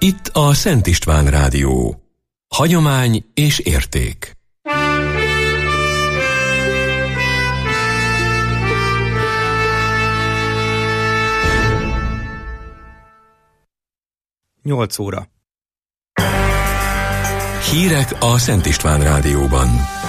Itt a Szent István Rádió. Hagyomány és érték. Nyolc óra. Hírek a Szent István Rádióban.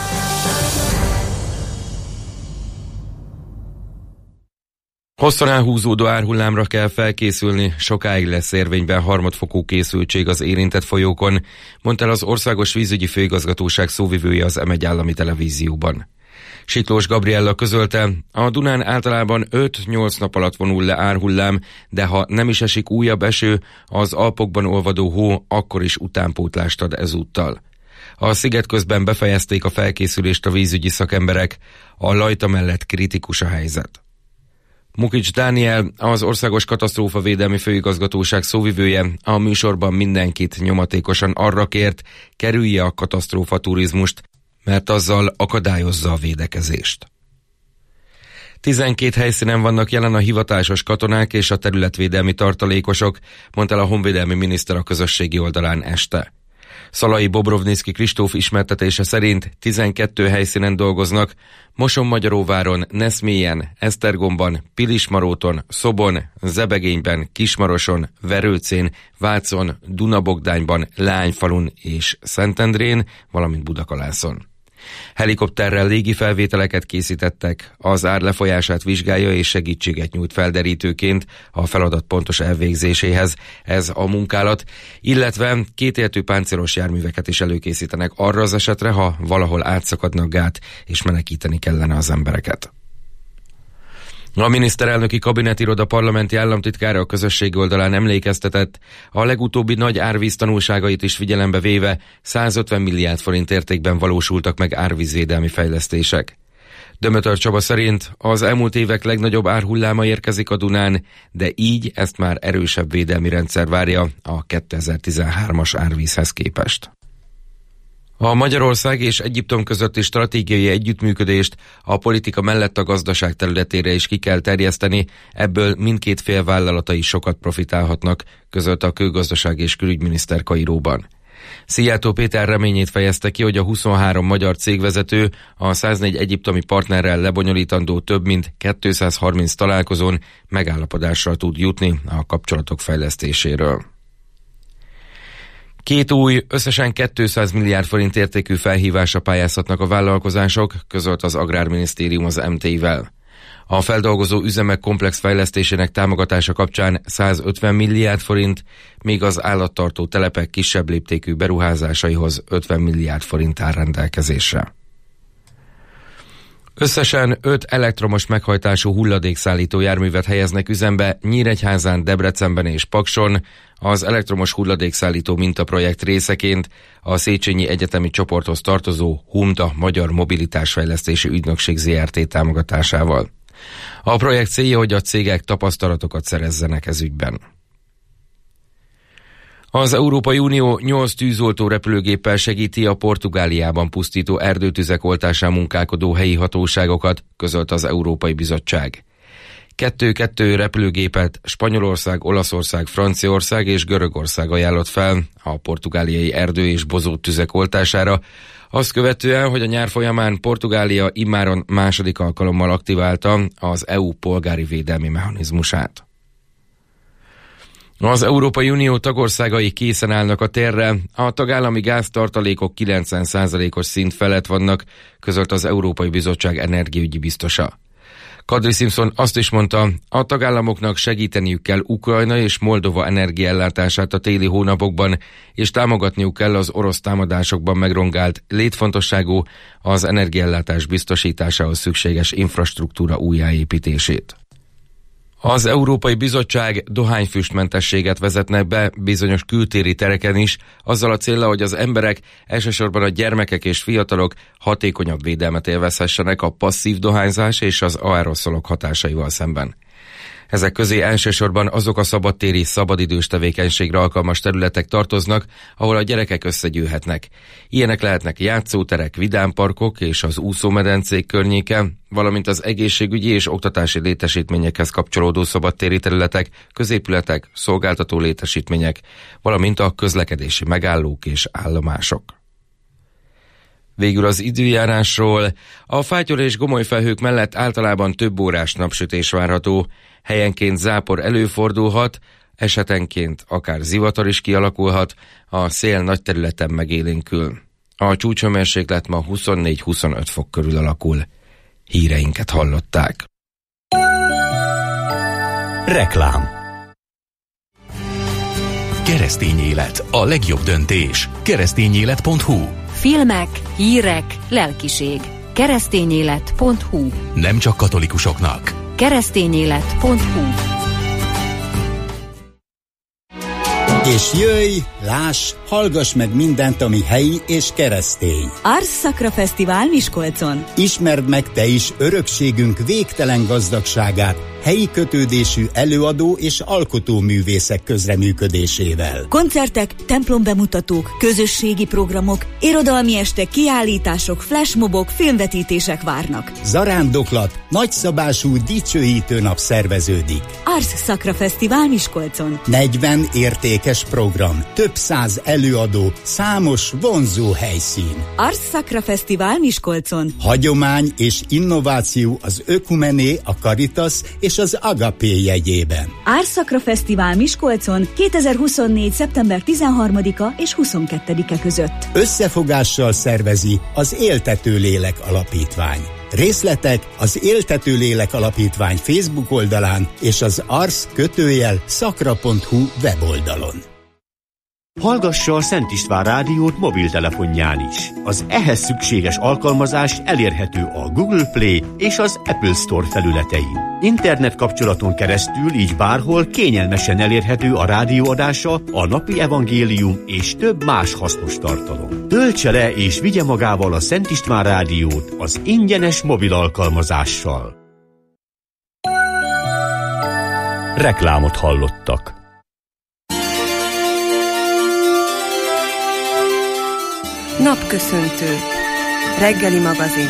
Hosszan elhúzódó árhullámra kell felkészülni, sokáig lesz érvényben harmadfokú készültség az érintett folyókon, mondta el az Országos Vízügyi Főigazgatóság szóvivője az M1 állami televízióban. Siklós Gabriella közölte, a Dunán általában 5-8 nap alatt vonul le árhullám, de ha nem is esik újabb eső, az Alpokban olvadó hó akkor is utánpótlást ad ezúttal. A sziget közben befejezték a felkészülést a vízügyi szakemberek, a Lajta mellett kritikus a helyzet. Mukics Dániel, az Országos Katasztrófavédelmi Főigazgatóság szóvivője a műsorban mindenkit nyomatékosan arra kért, kerülje a katasztrófaturizmust, mert azzal akadályozza a védekezést. 12 helyszínen vannak jelen a hivatásos katonák és a területvédelmi tartalékosok, mondta el a honvédelmi miniszter a közösségi oldalán este. Szalai Bobrovnicki Kristóf ismertetése szerint 12 helyszínen dolgoznak, Moson-Magyaróváron, Neszmélyen, Esztergomban, Pilismaróton, Szobon, Zebegényben, Kismaroson, Verőcén, Vácon, Dunabogdányban, Leányfalun és Szentendrén, valamint Budakalászon. Helikopterrel légifelvételeket készítettek, az ár lefolyását vizsgálja és segítséget nyújt felderítőként a feladat pontos elvégzéséhez ez a munkálat, illetve kétéltű páncélos járműveket is előkészítenek arra az esetre, ha valahol átszakadnak gát és menekíteni kellene az embereket. A miniszterelnöki kabinetiroda parlamenti államtitkára a közösségi oldalán emlékeztetett, a legutóbbi nagy árvíz tanulságait is figyelembe véve 150 milliárd forint értékben valósultak meg árvízvédelmi fejlesztések. Dömötör Csaba szerint az elmúlt évek legnagyobb árhulláma érkezik a Dunán, de így ezt már erősebb védelmi rendszer várja a 2013-as árvízhez képest. A Magyarország és Egyiptom közötti stratégiai együttműködést a politika mellett a gazdaság területére is ki kell terjeszteni, ebből mindkét fél vállalatai sokat profitálhatnak, közölte a külgazdaság és külügyminiszter Kairóban. Szijjártó Péter reményét fejezte ki, hogy a 23 magyar cégvezető a 104 egyiptomi partnerrel lebonyolítandó több mint 230 találkozón megállapodásra tud jutni a kapcsolatok fejlesztéséről. 2 új, összesen 200 milliárd forint értékű felhívásra pályázhatnak a vállalkozások, közölt az Agrárminisztérium az MT-vel. A feldolgozó üzemek komplex fejlesztésének támogatása kapcsán 150 milliárd forint, míg az állattartó telepek kisebb léptékű beruházásaihoz 50 milliárd forint áll rendelkezésre. Összesen 5 elektromos meghajtású hulladékszállító járművet helyeznek üzembe Nyíregyházán, Debrecenben és Pakson, az elektromos hulladékszállító mintaprojekt részeként a Széchenyi Egyetemi Csoporthoz tartozó HUMTA Magyar Mobilitásfejlesztési Ügynökség Zrt. Támogatásával. A projekt célja, hogy a cégek tapasztalatokat szerezzenek ez ügyben. Az Európai Unió 8 tűzoltó repülőgéppel segíti a Portugáliában pusztító erdőtüzek oltásán munkálkodó helyi hatóságokat, közölte az Európai Bizottság. 2 repülőgépet Spanyolország, Olaszország, Franciaország és Görögország ajánlott fel a portugáliai erdő- és bozóttüzek oltására, azt követően, hogy a nyár folyamán Portugália immáron második alkalommal aktiválta az EU polgári védelmi mechanizmusát. Az Európai Unió tagországai készen állnak a térre, a tagállami gáztartalékok 90%-os szint felett vannak, közölt az Európai Bizottság energiaügyi biztosa. Kadri Simpson azt is mondta, a tagállamoknak segíteniük kell Ukrajna és Moldova energiaellátását a téli hónapokban, és támogatniuk kell az orosz támadásokban megrongált, létfontosságú az energiaellátás biztosításához szükséges infrastruktúra újjáépítését. Az Európai Bizottság dohányfüstmentességet vezetne be bizonyos kültéri tereken is, azzal a céllal, hogy az emberek, elsősorban a gyermekek és fiatalok hatékonyabb védelmet élvezhessenek a passzív dohányzás és az aeroszolok hatásaival szemben. Ezek közé elsősorban azok a szabadtéri, szabadidős tevékenységre alkalmas területek tartoznak, ahol a gyerekek összegyűlhetnek. Ilyenek lehetnek játszóterek, vidámparkok és az úszómedencék környéke, valamint az egészségügyi és oktatási létesítményekhez kapcsolódó szabadtéri területek, középületek, szolgáltató létesítmények, valamint a közlekedési megállók és állomások. Végül az időjárásról. A fátyol és gomoly felhők mellett általában több órás napsütés várható. Helyenként zápor előfordulhat, esetenként akár zivatar is kialakulhat, a szél nagy területen megélénkül. A csúcshőmérséklet ma 24-25 fok körül alakul. Híreinket hallották. Reklám. Keresztény élet, a legjobb döntés. Keresztényélet.hu. Filmek, hírek, lelkiség. Keresztényélet.hu. Nem csak katolikusoknak. Keresztényélet.hu. És jöjj, láss, hallgass meg mindent, ami helyi és keresztény. Ars Sacra Fesztivál Miskolcon. Ismerd meg te is örökségünk végtelen gazdagságát, helyi kötődésű előadó és alkotóművészek közreműködésével. Koncertek, templombemutatók, közösségi programok, irodalmi estek, kiállítások, flashmobok, filmvetítések várnak. Zarándoklat, nagyszabású dicsőítő nap szerveződik. Ars Sacra Fesztivál Miskolcon. 40 értékes program, több száz előadó, számos vonzó helyszín. Ars Sacra Fesztivál Miskolcon. Hagyomány és innováció az Ökumené, a Caritas és az Agapé jegyében. Ars Sacra Fesztivál Miskolcon 2024. szeptember 13-a és 22-e között. Összefogással szervezi az Éltető Lélek Alapítvány. Részletek az Éltető Lélek Alapítvány Facebook oldalán és az ars-sacra.hu weboldalon. Hallgassa a Szent István Rádiót mobiltelefonján is. Az ehhez szükséges alkalmazás elérhető a Google Play és az Apple Store felületein. Internet kapcsolaton keresztül így bárhol kényelmesen elérhető a rádióadása, a napi evangélium és több más hasznos tartalom. Töltse le és vigye magával a Szent István Rádiót az ingyenes mobil alkalmazással. Reklámot hallottak. Napköszöntő. Reggeli magazin.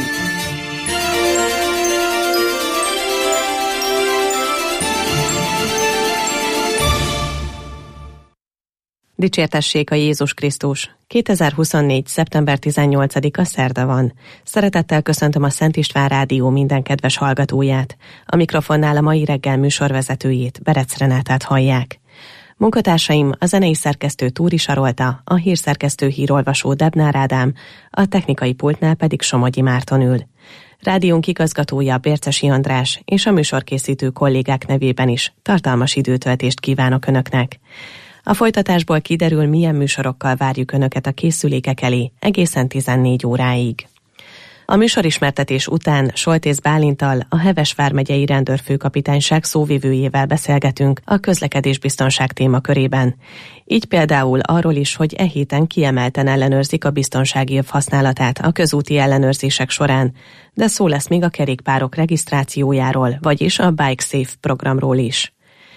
Dicsértessék a Jézus Krisztus! 2024. szeptember 18-a szerda van. Szeretettel köszöntöm a Szent István Rádió minden kedves hallgatóját. A mikrofonnál a mai reggel műsorvezetőjét, Berec Renátát hallják. Munkatársaim a zenei szerkesztő Túri Sarolta, a hírszerkesztő hírolvasó Debnár Ádám, a technikai pultnál pedig Somogyi Márton ül. Rádiónk igazgatója Bércesi András és a műsorkészítő kollégák nevében is tartalmas időtöltést kívánok Önöknek. A folytatásból kiderül, milyen műsorokkal várjuk Önöket a készülékek elé egészen 14 óráig. A műsorismertetés után Soltész Bálinttal, a Heves vármegyei rendőrfőkapitányság szóvivőjével beszélgetünk a közlekedésbiztonság témakörében. Így például arról is, hogy e héten kiemelten ellenőrzik a biztonsági öv használatát a közúti ellenőrzések során, de szó lesz még a kerékpárok regisztrációjáról, vagyis a Bike Safe programról is.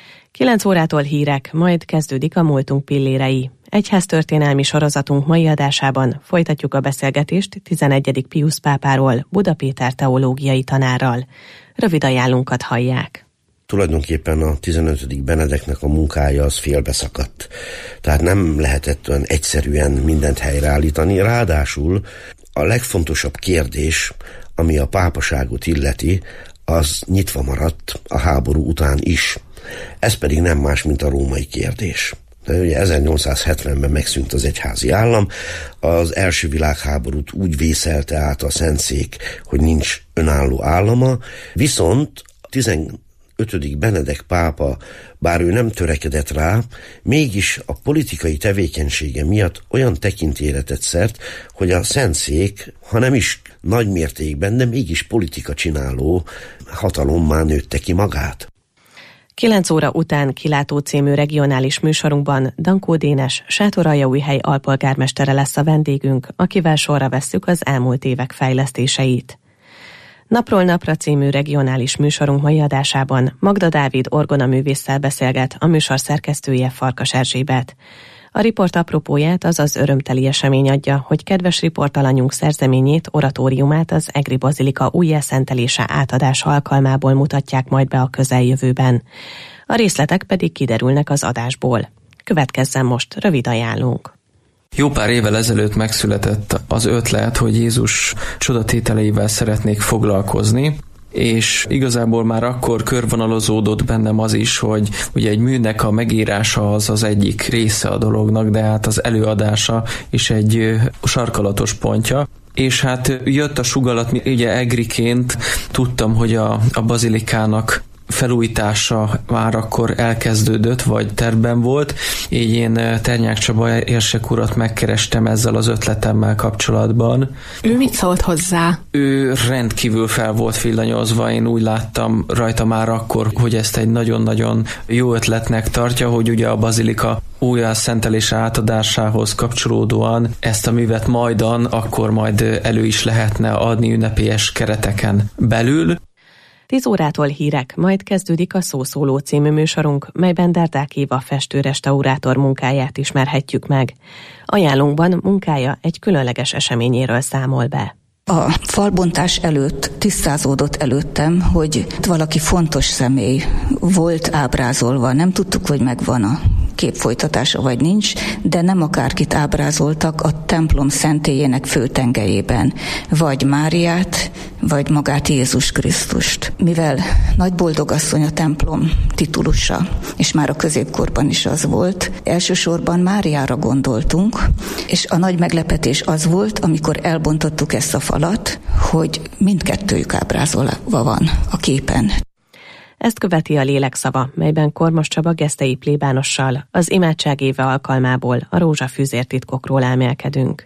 9 órától hírek, majd kezdődik a múltunk pillérei. Egyháztörténelmi sorozatunk mai adásában folytatjuk a beszélgetést 11. Piusz pápáról, Buda Péter teológiai tanárral. Rövid ajánlunkat hallják. Tulajdonképpen a 15. Benedeknek a munkája az félbeszakadt. Tehát nem lehetett olyan egyszerűen mindent helyreállítani. Ráadásul a legfontosabb kérdés, ami a pápaságot illeti, az nyitva maradt a háború után is. Ez pedig nem más, mint a római kérdés. De ugye 1870-ben megszűnt az egyházi állam, az első világháborút úgy vészelte át a Szentszék, hogy nincs önálló állama, viszont 15. Benedek pápa, bár ő nem törekedett rá, mégis a politikai tevékenysége miatt olyan tekintélyre tett szert, hogy a Szentszék, ha nem is nagy mértékben, de mégis politika csináló hatalommá nőtte ki magát. 9 óra után Kilátó című regionális műsorunkban Dankó Dénes, Sátoraljaújhely alpolgármestere lesz a vendégünk, akivel sorra vesszük az elmúlt évek fejlesztéseit. Napról napra című regionális műsorunk mai adásában Magda Dávid orgonaművésszel beszélget, a műsor szerkesztője Farkas Erzsébet. A riport apropóját az örömteli esemény adja, hogy kedves riportalanyunk szerzeményét, oratóriumát az Egri Bazilika újjászentelése átadása alkalmából mutatják majd be a közeljövőben. A részletek pedig kiderülnek az adásból. Következzen most rövid ajánlónk. Jó pár évvel ezelőtt megszületett az ötlet, hogy Jézus csodatételeivel szeretnék foglalkozni, és igazából már akkor körvonalazódott bennem az is, hogy ugye egy műnek a megírása az egyik része a dolognak, de hát az előadása is egy sarkalatos pontja. És hát jött a sugalllat, ugye egriként tudtam, hogy a bazilikának felújítása már akkor elkezdődött, vagy tervben volt, így én Ternyák Csaba érsek urat megkerestem ezzel az ötletemmel kapcsolatban. Ő mit szólt hozzá? Ő rendkívül fel volt villanyozva, én úgy láttam rajta már akkor, hogy ezt egy nagyon-nagyon jó ötletnek tartja, hogy ugye a bazilika újjászentelése átadásához kapcsolódóan ezt a művet akkor majd elő is lehetne adni ünnepélyes kereteken belül. 10 órától hírek, majd kezdődik a Szószóló című műsorunk, melyben Derdák Éva festő-restaurátor munkáját ismerhetjük meg. Ajánlunkban munkája egy különleges eseményéről számol be. A falbontás előtt tisztázódott előttem, hogy valaki fontos személy volt ábrázolva. Nem tudtuk, hogy megvan a kép folytatása vagy nincs, de nem akárkit ábrázoltak a templom szentélyének főtengelyében. Vagy Máriát, vagy magát Jézus Krisztust. Mivel Nagy Boldogasszony a templom titulusa, és már a középkorban is az volt, elsősorban Máriára gondoltunk, és a nagy meglepetés az volt, amikor elbontottuk ezt a falat, hogy mindkettőjük ábrázolva van a képen. Ezt követi a Lélekszava, melyben Kormos Csaba gesztei plébánossal az imádság éve alkalmából a rózsafűzér titkokról elmélkedünk.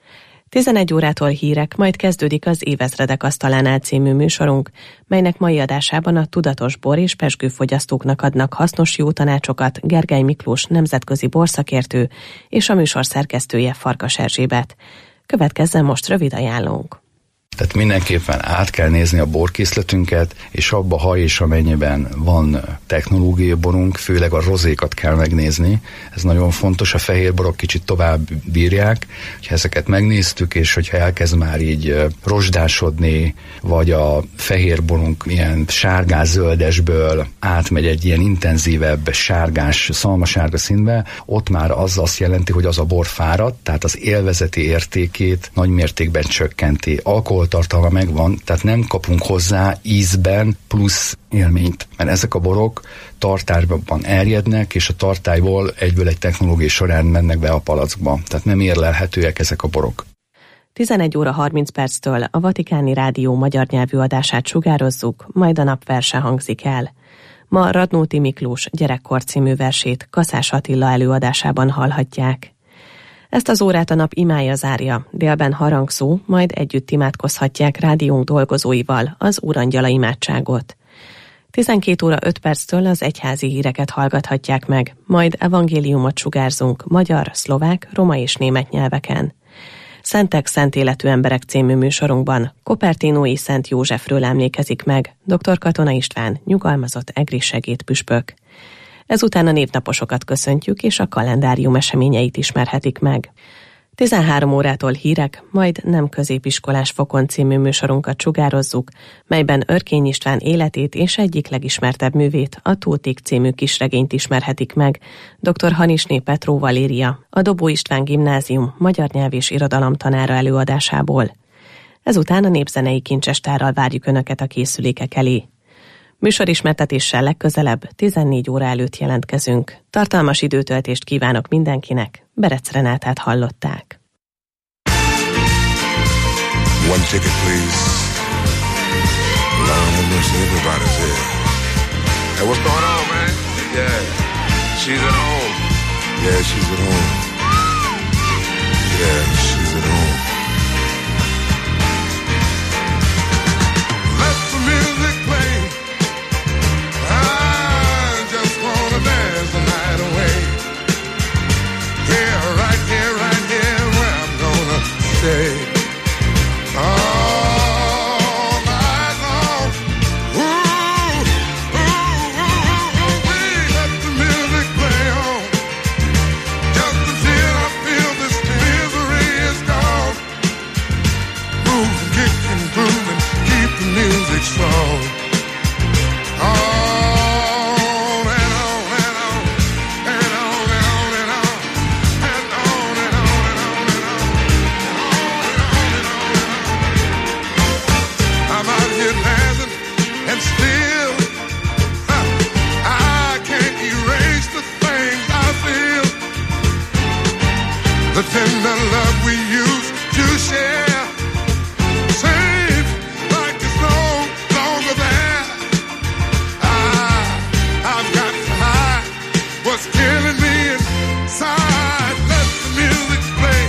11 órától hírek, majd kezdődik az Évezredek asztalánál című műsorunk, melynek mai adásában a tudatos bor és pezsgőfogyasztóknak adnak hasznos jó tanácsokat Gergely Miklós nemzetközi borszakértő és a műsor szerkesztője Farkas Erzsébet. Következzen most rövid ajánlónk. Tehát mindenképpen át kell nézni a borkészletünket, és abba, ha és amennyiben van technológiai borunk, főleg a rozékat kell megnézni. Ez nagyon fontos, a fehér borok kicsit tovább bírják. Ha ezeket megnéztük, és hogyha elkezd már így rozsdásodni, vagy a fehér borunk ilyen sárgás-zöldesből átmegy egy ilyen intenzívebb sárgás, szalmasárga színbe, ott már az azt jelenti, hogy az a bor fáradt, tehát az élvezeti értékét nagy mértékben csökkenti. Alkoholtartalma megvan, tehát nem kapunk hozzá ízben plusz élményt, mert ezek a borok tartályban erjednek, és a tartályból egyből egy technológiai során mennek be a palackba. Tehát nem érlelhetőek ezek a borok. 11 óra 30 perctől a Vatikáni Rádió magyar nyelvű adását sugározzuk, majd a napverse hangzik el. Ma Radnóti Miklós Gyerekkor című versét Kaszás Attila előadásában hallhatják. Ezt az órát a nap imája zárja, délben harangszó, majd együtt imádkozhatják rádiónk dolgozóival az Úrangyala imádságot. 12 óra 5 perctől az egyházi híreket hallgathatják meg, majd evangéliumot sugárzunk magyar, szlovák, roma és német nyelveken. Szentek, szent életű emberek című műsorunkban Kopertinói Szent Józsefről emlékezik meg dr. Katona István, nyugalmazott egri segédpüspök. Ezután a névnaposokat köszöntjük, és a kalendárium eseményeit ismerhetik meg. 13 órától hírek, majd Nem középiskolás fokon című műsorunkat sugározzuk, melyben Örkény István életét és egyik legismertebb művét, a Tóték című kisregényt ismerhetik meg dr. Hanisné Petró Valéria, a Dobó István Gimnázium magyar nyelv és irodalom tanára előadásából. Ezután a népzenei kincsestárral várjuk Önöket a készülékek elé. Műsorismertetéssel legközelebb 14 óra előtt jelentkezünk. Tartalmas időtöltést kívánok mindenkinek, Berec Renátát hallották. One ticket, please. Lord have mercy, everybody's here. Hey, what's going on, man? Yeah, she's at home. Yeah, she's at home. Yeah, she's at home. Let the music play. Dance the night away. Here, right here, where I'm gonna stay. All night tender love we used to share seems like it's no longer there. I've got to hide what's killing me inside. Let the music play.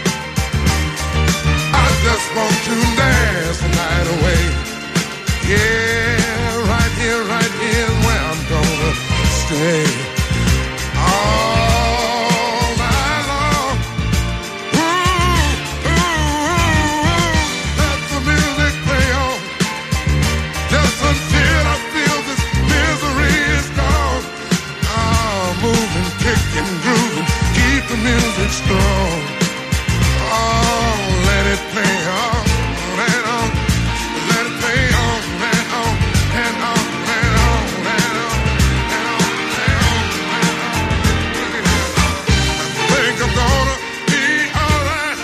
I just want to dance the night away. Yeah, right here is where I'm gonna stay. All night long. Ooh, let the music play on. Just until I feel this misery is gone. Moving, kicking, grooving, keep the music strong. Oh, let it play on, and on. Let it play on, and on, and on, and on, and on, and on, and on, and on. I think I'm gonna be alright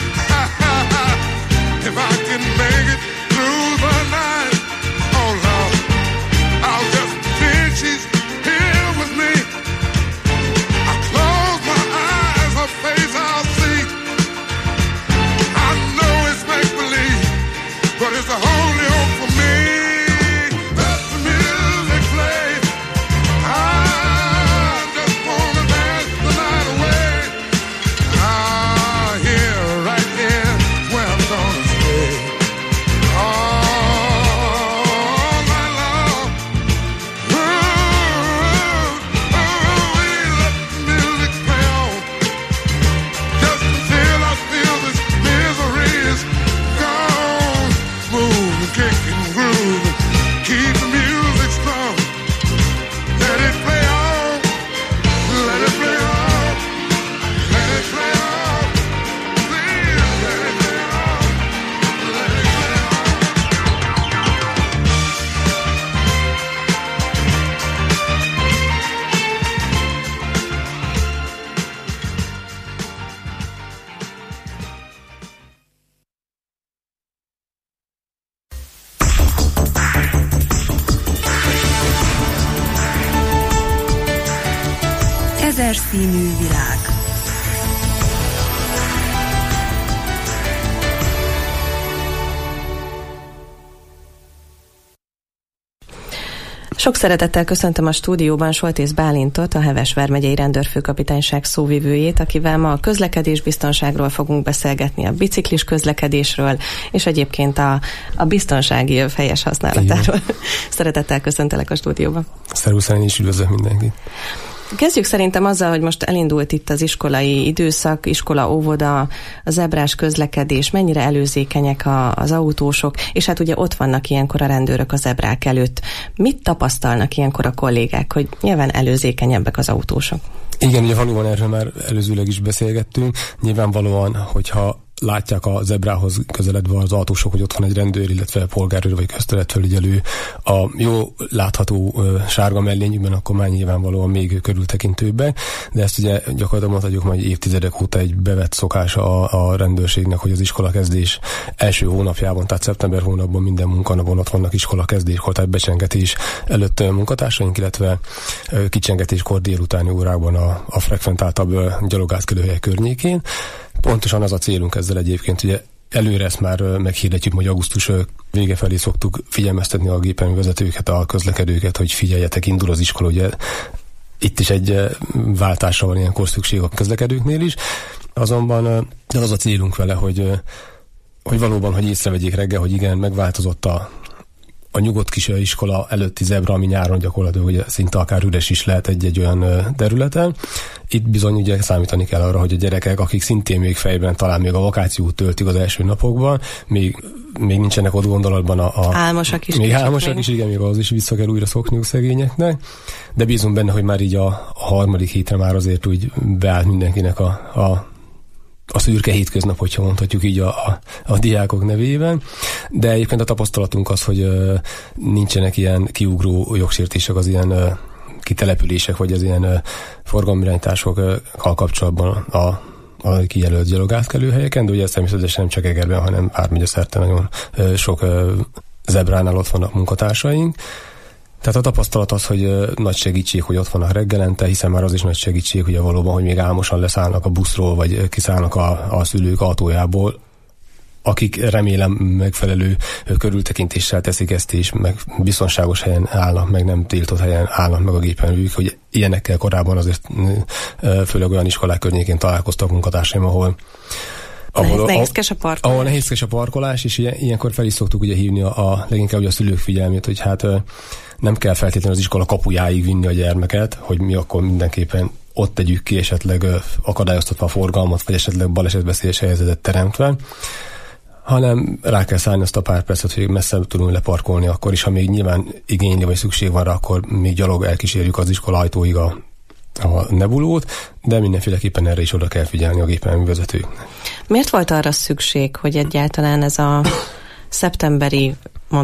if I can make it through the night. Oh Lord, I'll just pretend she's here with me. I close my eyes, her face I'll see. I know it's make-believe, but it's the only hope for me. Let the music play. I just wanna dance the night away. Here, right here, where I'm gonna stay. All night long. Let the music play on. Just until I feel this misery is gone. Move, kick and groove, keep the music strong. Let it play on, let it play on, let it play on. Please let it play on, let it play on. Ezer színű világ. Sok szeretettel köszöntöm a stúdióban Soltész Bálintot, a Heves vármegyei rendőrfőkapitányság szóvivőjét, akivel ma a közlekedésbiztonságról fogunk beszélgetni, a biciklis közlekedésről, és egyébként a biztonsági öv helyes használatáról. Szeretettel köszöntelek a stúdióban. Szervusz, én is üdvözlök mindenkit. Kezdjük szerintem azzal, hogy most elindult itt az iskolai időszak, iskola, óvoda, a zebrás közlekedés, mennyire előzékenyek az autósok, és hát ugye ott vannak ilyenkor a rendőrök a zebrák előtt. Mit tapasztalnak ilyenkor a kollégák, hogy nyilván előzékenyebbek az autósok? Igen, ugye valóban erről már előzőleg is beszélgettünk. Nyilvánvalóan, hogyha látják a zebrához közeledve az autósok, hogy ott van egy rendőr, illetve polgárőr vagy közterületfelügyelő a jó látható sárga mellényükben, akkor már nyilvánvalóan még körültekintőbbek, de ezt ugye gyakorlatilag mondhatjuk majd évtizedek óta egy bevett szokása a rendőrségnek, hogy az iskolakezdés első hónapjában, tehát szeptember hónapban minden munkanapon ott vannak iskolakezdéskor, tehát becsengetés előtt munkatársaink, illetve kicsengetéskor délutáni órákban a frekventáltabb gyalogátkelőhelyek környékén. Pontosan az a célunk ezzel egyébként, ugye előre ezt már meghirdetjük, hogy augusztus vége felé szoktuk figyelmeztetni a gépjárművezetőket, a közlekedőket, hogy figyeljetek, indul az iskola, ugye itt is egy váltásra van ilyenkor szükség a közlekedőknél is, azonban az a célunk vele, hogy valóban, hogy észrevegyék reggel, hogy igen, megváltozott a nyugodt kis iskola előtti zebra, ami nyáron gyakorlatilag ugye szinte akár üres is lehet egy olyan területen. Itt bizony ugye számítani kell arra, hogy a gyerekek, akik szintén még fejben talán még a vakációt töltik az első napokban, még nincsenek ott gondolatban álmosak is. Még álmosak is, igen, még az is vissza kell újra szokniuk szegényeknek, de bízunk benne, hogy már így a harmadik hétre már azért úgy beállt mindenkinek a szürke hétköznap, hogyha mondhatjuk így a diákok nevében, de egyébként a tapasztalatunk az, hogy nincsenek ilyen kiugró jogsértések az ilyen kitelepülések, vagy az ilyen forgalomirányításokkal kapcsolatban a kijelölt gyalogátkelőhelyeken, de ugye ez természetesen nem csak Egerben, hanem vármegye szerte nagyon sok zebránál ott vannak munkatársaink. Tehát a tapasztalat az, hogy nagy segítség, hogy ott vannak reggelente, hiszen már az is nagy segítség, hogy valóban, hogy még álmosan leszállnak a buszról, vagy kiszállnak a szülők autójából, akik remélem megfelelő körültekintéssel teszik ezt, és meg biztonságos helyen állnak, meg nem tiltott helyen állnak meg a gépjárművük, hogy ilyenekkel korábban azért főleg olyan iskolák környékén találkoztak munkatársaim, ahol nehézkes a parkolás. Ahol nehézkes a parkolás, és ilyenkor fel is szoktuk ugye hívni leginkább ugye a szülők figyelmét, hogy hát nem kell feltétlenül az iskola kapujáig vinni a gyermeket, hogy mi akkor mindenképpen ott tegyük ki, esetleg akadályoztatva a forgalmat, vagy esetleg balesetveszélyes helyzetet teremtve, hanem rá kell szállni azt a pár percet, hogy messze tudunk leparkolni akkor is, ha még nyilván igényli vagy szükség van rá, akkor még gyalog elkísérjük az iskola ajtóig a nebulót, de mindenféleképpen erre is oda kell figyelni a gépjárművezetőknek. Miért volt arra szükség, hogy egyáltalán ez a szeptemberi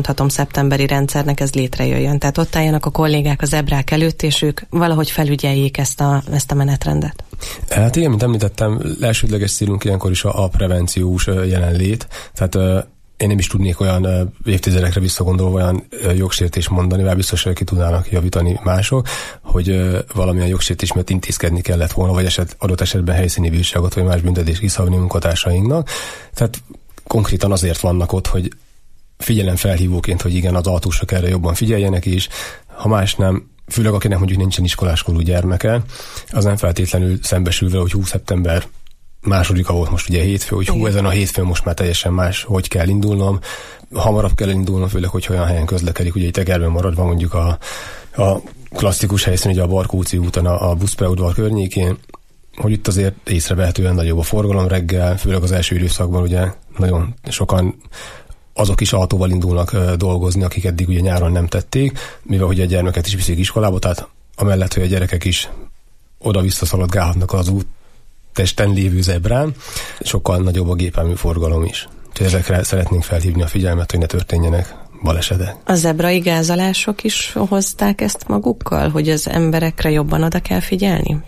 rendszernek ez létrejöjjön? Tehát ott álljanak a kollégák, a zebrák előtt, és ők valahogy felügyeljék ezt a menetrendet? Hát igen, mint említettem, elsődleges célunk ilyenkor is a prevenciós jelenlét. Tehát én nem is tudnék olyan évtizedekre visszagondolva olyan jogsértést mondani, mert biztos, hogy ki tudnának javítani mások, hogy valamilyen jogsértés miatt intézkedni kellett volna, vagy adott esetben helyszíni bírságot, vagy más büntetést kiszabni munkatársainknak. Tehát konkrétan azért vannak ott, hogy figyelemfelhívóként, hogy igen, az autósok erre jobban figyeljenek is, ha más nem, főleg akinek mondjuk nincsen iskoláskorú gyermeke, az nem feltétlenül szembesül vele, hogy szeptember 2-a volt most ugye hétfő, hogy ezen a hétfőn most már teljesen más, hogy kell indulnom, hamarabb kell indulnom, főleg, hogy olyan helyen közlekedik, ugye itt Egerben maradva mondjuk a klasszikus helyszín, ugye a Barkóczi úton, a buszpályaudvar környékén, hogy itt azért észrevehetően nagyobb a forgalom reggel, főleg az első időszakban ugye nagyon sokan azok is autóval indulnak dolgozni, akik eddig ugye nyáron nem tették, mivel hogy a gyermeket is viszik iskolába, tehát amellett, hogy a gyerekek is oda-vissza szaladgálhatnak az úttesten lévő zebrán, sokkal nagyobb a gépjármű forgalom is. Úgyhogy ezekre szeretnénk felhívni a figyelmet, hogy ne történjenek balesetek. A zebrai gázolások is hozták ezt magukkal, hogy az emberekre jobban oda kell figyelni?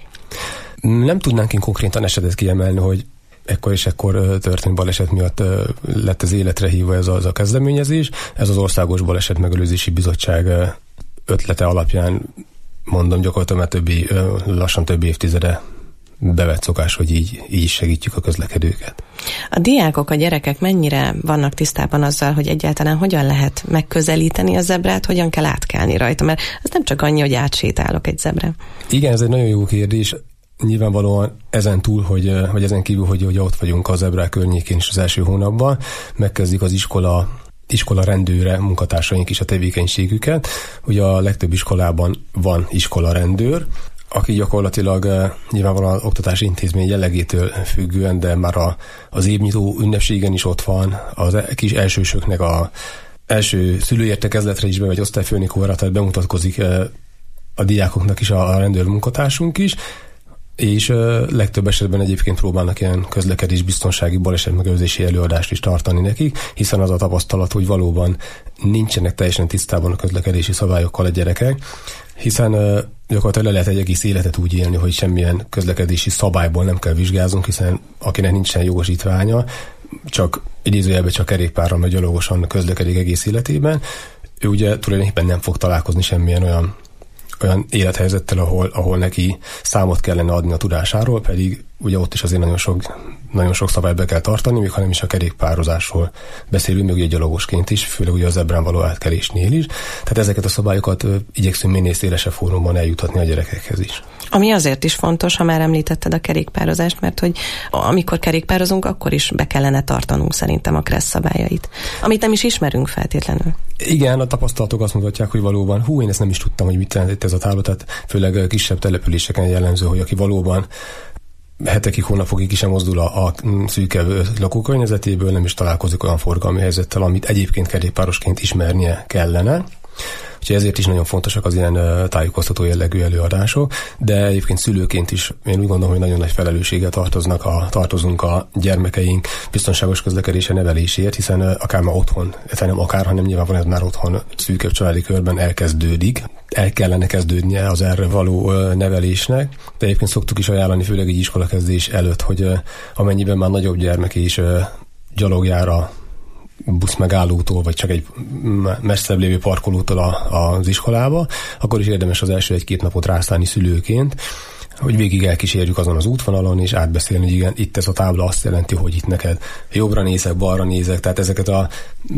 Nem tudnánk én konkrétan esetet kiemelni, hogy ekkor és ekkor történt baleset miatt lett az életre hívva ez a kezdeményezés. Ez az Országos Baleset Megelőzési Bizottság ötlete alapján, mondom, gyakorlatilag lassan több évtizede bevett szokás, hogy így is segítjük a közlekedőket. A diákok, a gyerekek mennyire vannak tisztában azzal, hogy egyáltalán hogyan lehet megközelíteni a zebrát, hogyan kell átkelni rajta? Mert ez nem csak annyi, hogy átsétálok egy zebrán. Igen, ez egy nagyon jó kérdés. Nyilvánvalóan ezen túl, vagy ezen kívül, hogy ott vagyunk a zebrák környékén is az első hónapban, megkezdik az iskola rendőre munkatársaink is a tevékenységüket. Ugye a legtöbb iskolában van iskola rendőr, aki gyakorlatilag nyilvánvalóan az oktatási intézmény jellegétől függően, de már az évnyitó ünnepségen is ott van, az kis elsősöknek a első szülőértekezletre is vagy osztályfőnökóra, tehát bemutatkozik a diákoknak is a rendőr munkatársunk is, és legtöbb esetben egyébként próbálnak ilyen közlekedés biztonsági balesetmegelőzési előadást is tartani nekik, hiszen az a tapasztalat, hogy valóban nincsenek teljesen tisztában a közlekedési szabályokkal a gyerekek, hiszen gyakorlatilag le lehet egy egész életet úgy élni, hogy semmilyen közlekedési szabályból nem kell vizsgáznunk, hiszen akinek nincsen jogosítványa, csak idézőjelben csak kerékpárral vagy gyalogosan közlekedik egész életében, ő ugye tulajdonképpen nem fog találkozni semmilyen olyan élethelyzettel, ahol neki számot kellene adni a tudásáról, pedig ugye ott is azért nagyon sok szabályt be kell tartani, még ha nem is a kerékpározásról beszélünk, még ugye gyalogosként is, főleg ugye a zebrán való átkelésnél is. Tehát ezeket a szabályokat igyekszünk minél szélesebb fórumban eljutatni a gyerekekhez is. Ami azért is fontos, ha már említetted a kerékpározást, mert hogy amikor kerékpározunk, akkor is be kellene tartanunk szerintem a KRESZ szabályait, amit nem is ismerünk feltétlenül. Igen, a tapasztalatok azt mutatják, hogy valóban, én ezt nem is tudtam, hogy mit jelent ez a távlat, tehát főleg kisebb településeken jellemző, hogy aki valóban hetekig, hónapokig is mozdul a szűkebb lakókörnyezetéből, nem is találkozik olyan forgalmi helyzettel, amit egyébként kerékpárosként ismernie kellene. Úgyhogy ezért is nagyon fontosak az ilyen tájékoztató jellegű előadások, de egyébként szülőként is én úgy gondolom, hogy nagyon nagy felelősséggel tartozunk a gyermekeink biztonságos közlekedése nevelésért, hiszen akár már otthon, nem akár, hanem nyilvánvalóan ez már otthon szűkebb családi körben el kellene kezdődnie az erre való nevelésnek, de egyébként szoktuk is ajánlani, főleg egy iskolakezdés előtt, hogy amennyiben már nagyobb gyermek is gyalogjára buszmegállótól, vagy csak egy messzebb lévő parkolótól az iskolába, akkor is érdemes az első 1-2 napot rászállni szülőként, hogy végig elkísérjük azon az útvonalon, és átbeszélni, hogy igen, itt ez a tábla azt jelenti, hogy itt neked jobbra nézek, balra nézek, tehát ezeket a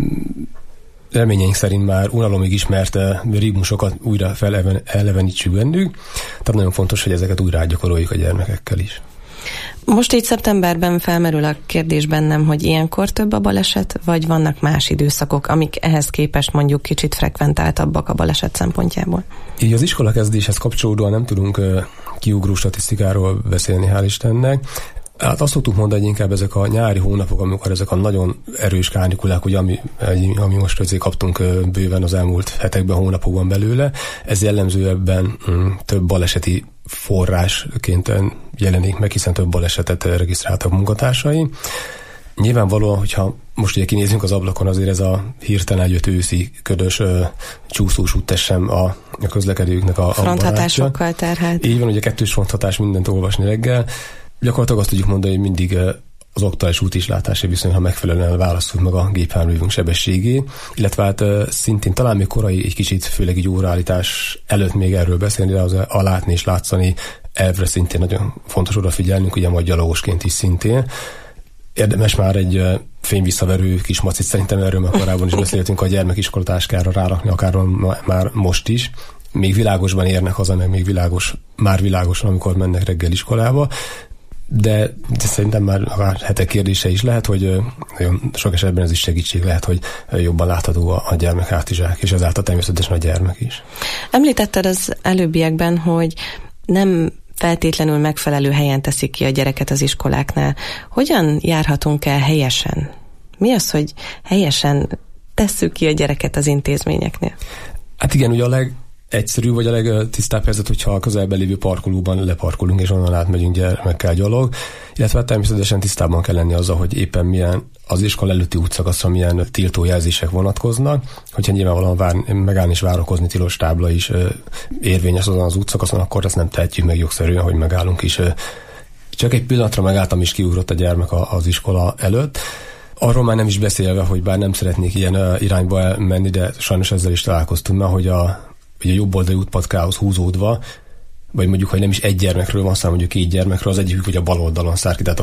reményeink szerint már unalomig ismert rigmusokat újra felelevenítsük bennük, tehát nagyon fontos, hogy ezeket újra átgyakoroljuk a gyermekekkel is. Most így szeptemberben felmerül a kérdés bennem, hogy ilyenkor több a baleset, vagy vannak más időszakok, amik ehhez képest mondjuk kicsit frekventáltabbak a baleset szempontjából? Így az iskola kezdéshez kapcsolódóan nem tudunk kiugró statisztikáról beszélni, hál' Istennek. Hát azt szoktuk mondani, hogy inkább ezek a nyári hónapok, amikor ezek a nagyon erős kánikulák, ugye, ami most azért kaptunk bőven az elmúlt hetekben, hónapokban belőle, ez jellemzőebben több baleseti forrásként jelenik meg, hiszen több balesetet regisztráltak munkatársai. Nyilvánvalóan, hogyha most ugye kinézünk az ablakon, azért ez a hirtelen eljött őszi, ködös, csúszós úttest sem a közlekedőknek a fronthatásokkal terhelt. Így van, ugye 2 fronthatás, mindent olvasni reggel. Gyakorlatilag azt tudjuk mondani, hogy mindig az aktuális útislátási viszony, ha megfelelően választjuk meg a gépjárművünk sebességét, illetve hát szintén talán még korai egy kicsit, főleg így óraállítás előtt még erről beszélni, de az a látni és látszani elvre szintén nagyon fontos odafigyelnünk, ugye majd gyalogosként is szintén. Érdemes már egy fényvisszaverő kis macit, szerintem erről már korábban is beszéltünk, a gyermekiskolatáskára rárakni, akár már most is. Még világosban érnek haza, meg még már világosan, amikor mennek reggel iskolába, de szerintem már hetek kérdése is lehet, hogy nagyon sok esetben ez is segítség lehet, hogy jobban látható a gyermek hátizsák, és ezáltal természetesen a gyermek is. Említetted az előbbiekben, hogy nem feltétlenül megfelelő helyen teszik ki a gyereket az iskoláknál. Hogyan járhatunk el helyesen? Mi az, hogy helyesen tesszük ki a gyereket az intézményeknél? Hát igen, ugye a legegyszerűbb vagy a legtisztább helyzet, hogyha a közelben lévő parkolóban leparkolunk, és onnan átmegyünk gyermekkel gyalog, illetve természetesen tisztában kell lenni azzal, hogy éppen milyen az iskola előtti útszakaszra milyen tiltójelzések vonatkoznak. Hogyha nyilvánvalóan megállni és várakozni tilos tábla is érvényes azon az útszakaszon, akkor ezt nem tehetjük meg jogszerűen, hogy megállunk is. Csak egy pillanatra megálltam, és kiugrott a gyermek az iskola előtt. Arról már nem is beszélve, hogy bár nem szeretnék ilyen irányba menni, de sajnos ezzel is találkoztunk már, hogy a jobb oldali útpatkához húzódva, vagy mondjuk, hogy nem is egy gyermekről van szó, mondjuk 2 gyermekről, az egyikük ugye a bal oldalon szár ki, tehát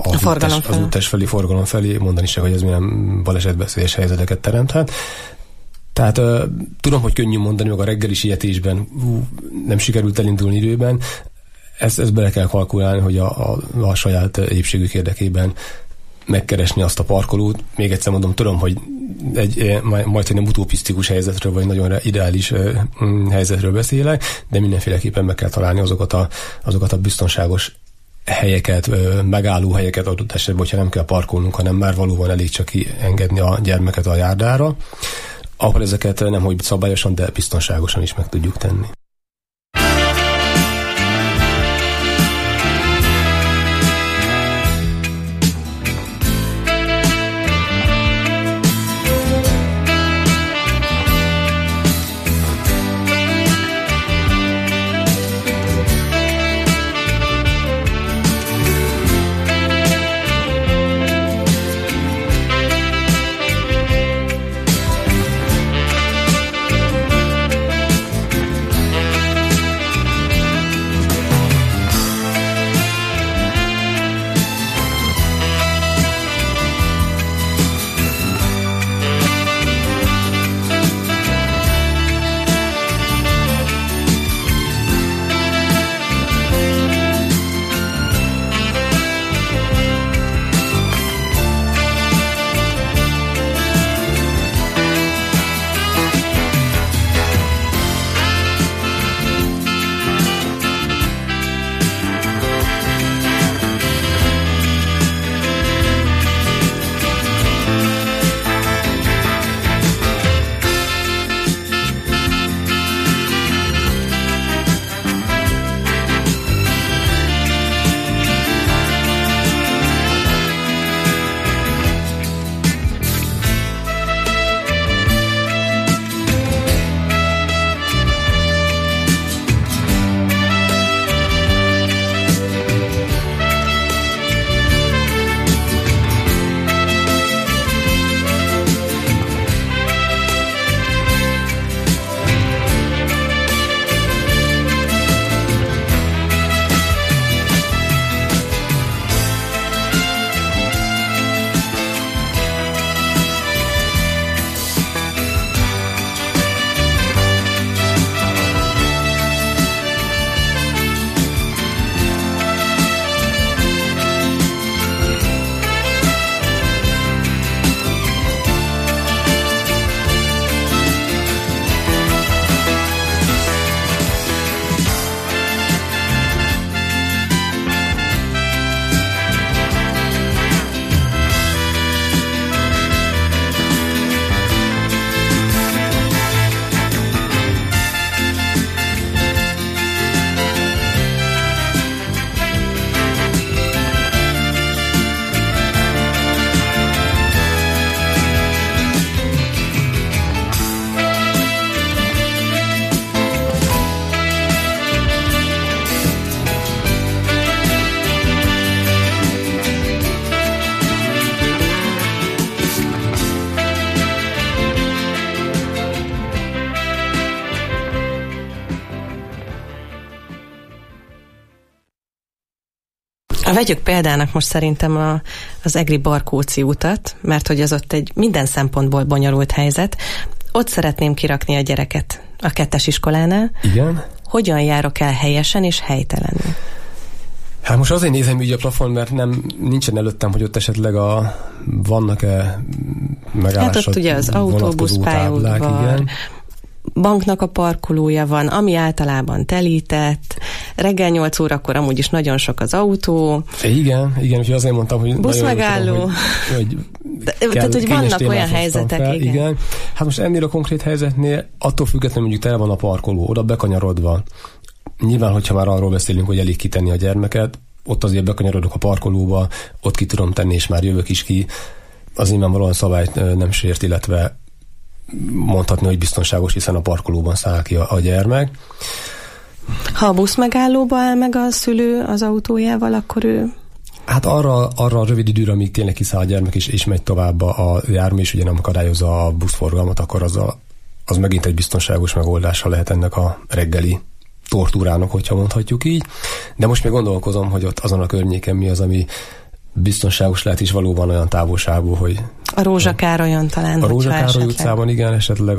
az úttest felé, forgalom felé, mondani se, hogy ez milyen balesetbeszélyes helyzeteket teremthet. Tehát tudom, hogy könnyű mondani, meg a reggeli sietésben nem sikerült elindulni időben, ezt bele kell kalkulálni, hogy a saját épségük érdekében megkeresni azt a parkolót. Még egyszer mondom, tudom, hogy majd nem utopisztikus helyzetről, vagy nagyon ideális helyzetről beszélek, de mindenféleképpen meg kell találni azokat a biztonságos helyeket, megálló helyeket adott esetben, hogyha nem kell parkolnunk, hanem már valóban elég csak kiengedni a gyermeket a járdára, ahol ezeket nem hogy szabályosan, de biztonságosan is meg tudjuk tenni. Vegyük példának most szerintem az egri Barkóczi utat, mert hogy az ott egy minden szempontból bonyolult helyzet. Ott szeretném kirakni a gyereket a 2. iskolánál. Igen. Hogyan járok el helyesen és helytelenül? Hát most azért nézem így a plafon, mert nincsen előttem, hogy ott esetleg vannak-e megállásra hát ott ugye az autóbuszpályaudvar, banknak a parkolója van, ami általában telített, reggel 8 órakor amúgy is nagyon sok az autó. Igen, úgyhogy azért mondtam, hogy buszmegálló. Tehát, hogy vannak olyan helyzetek, igen. Hát most ennél a konkrét helyzetnél attól függetlenül mondjuk tele van a parkoló, oda bekanyarodva. Nyilván, hogyha már arról beszélünk, hogy elég kitenni a gyermeket, ott azért bekanyarodok a parkolóba, ott ki tudom tenni, és már jövök is ki. Az nyilvánvalóan szabályt nem sért, illetve mondhatni, hogy biztonságos, hiszen a parkolóban száll ki a gyermek. Ha a busz megállóba áll meg a szülő az autójával, akkor ő... Hát arra a rövid időre, amíg tényleg kiszáll a gyermek, és megy tovább a jármű, és ugye nem akadályozza a buszforgalmat, akkor az megint egy biztonságos megoldása lehet ennek a reggeli tortúrának, hogyha mondhatjuk így. De most még gondolkozom, hogy ott azon a környéken mi az, ami biztonságos lehet is valóban olyan távolságú, hogy... A Rózsa Károlyon talán. A Rózsa Károly utcában, igen, esetleg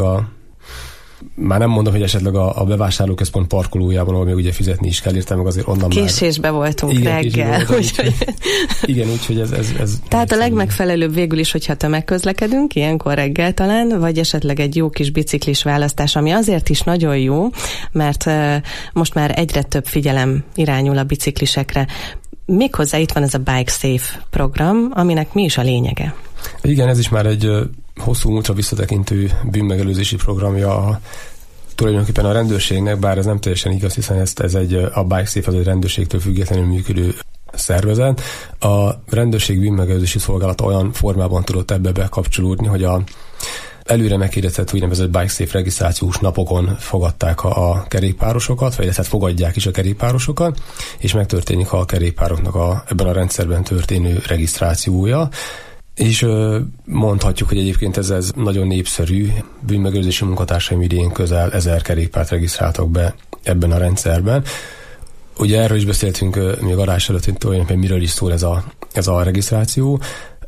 már nem mondom, hogy esetleg a bevásárlóközpont parkolójában, ahol még ugye fizetni is kell érte, meg azért onnan késésbe voltunk igen, reggel. Igen, úgyhogy ez... Tehát a legmegfelelőbb végül is, hogyha tömegközlekedünk, ilyenkor reggel talán, vagy esetleg egy jó kis biciklis választás, ami azért is nagyon jó, mert most már egyre több figyelem irányul a biciklisekre. Méghozzá itt van ez a Bike Safe program, aminek mi is a lényege? Igen, ez is már egy hosszú múltra visszatekintő bűnmegelőzési programja tulajdonképpen a rendőrségnek, bár ez nem teljesen igaz, hiszen a Bike Safe az egy rendőrségtől függetlenül működő szervezet. A rendőrség bűnmegelőzési szolgálata olyan formában tudott ebbe bekapcsolódni, hogy előre meghirdetett úgynevezett Bike Safe regisztrációs napokon fogadták a kerékpárosokat, vagy tehát fogadják is a kerékpárosokat, és megtörténik a kerékpároknak ebben a rendszerben történő regisztrációja. És mondhatjuk, hogy egyébként ez nagyon népszerű. Bűnmegelőzési munkatársaim idén közel 1000 kerékpárt regisztráltak be ebben a rendszerben. Ugye erről is beszéltünk még adás előtt, hogy tulajdonképpen miről is szól ez a regisztráció.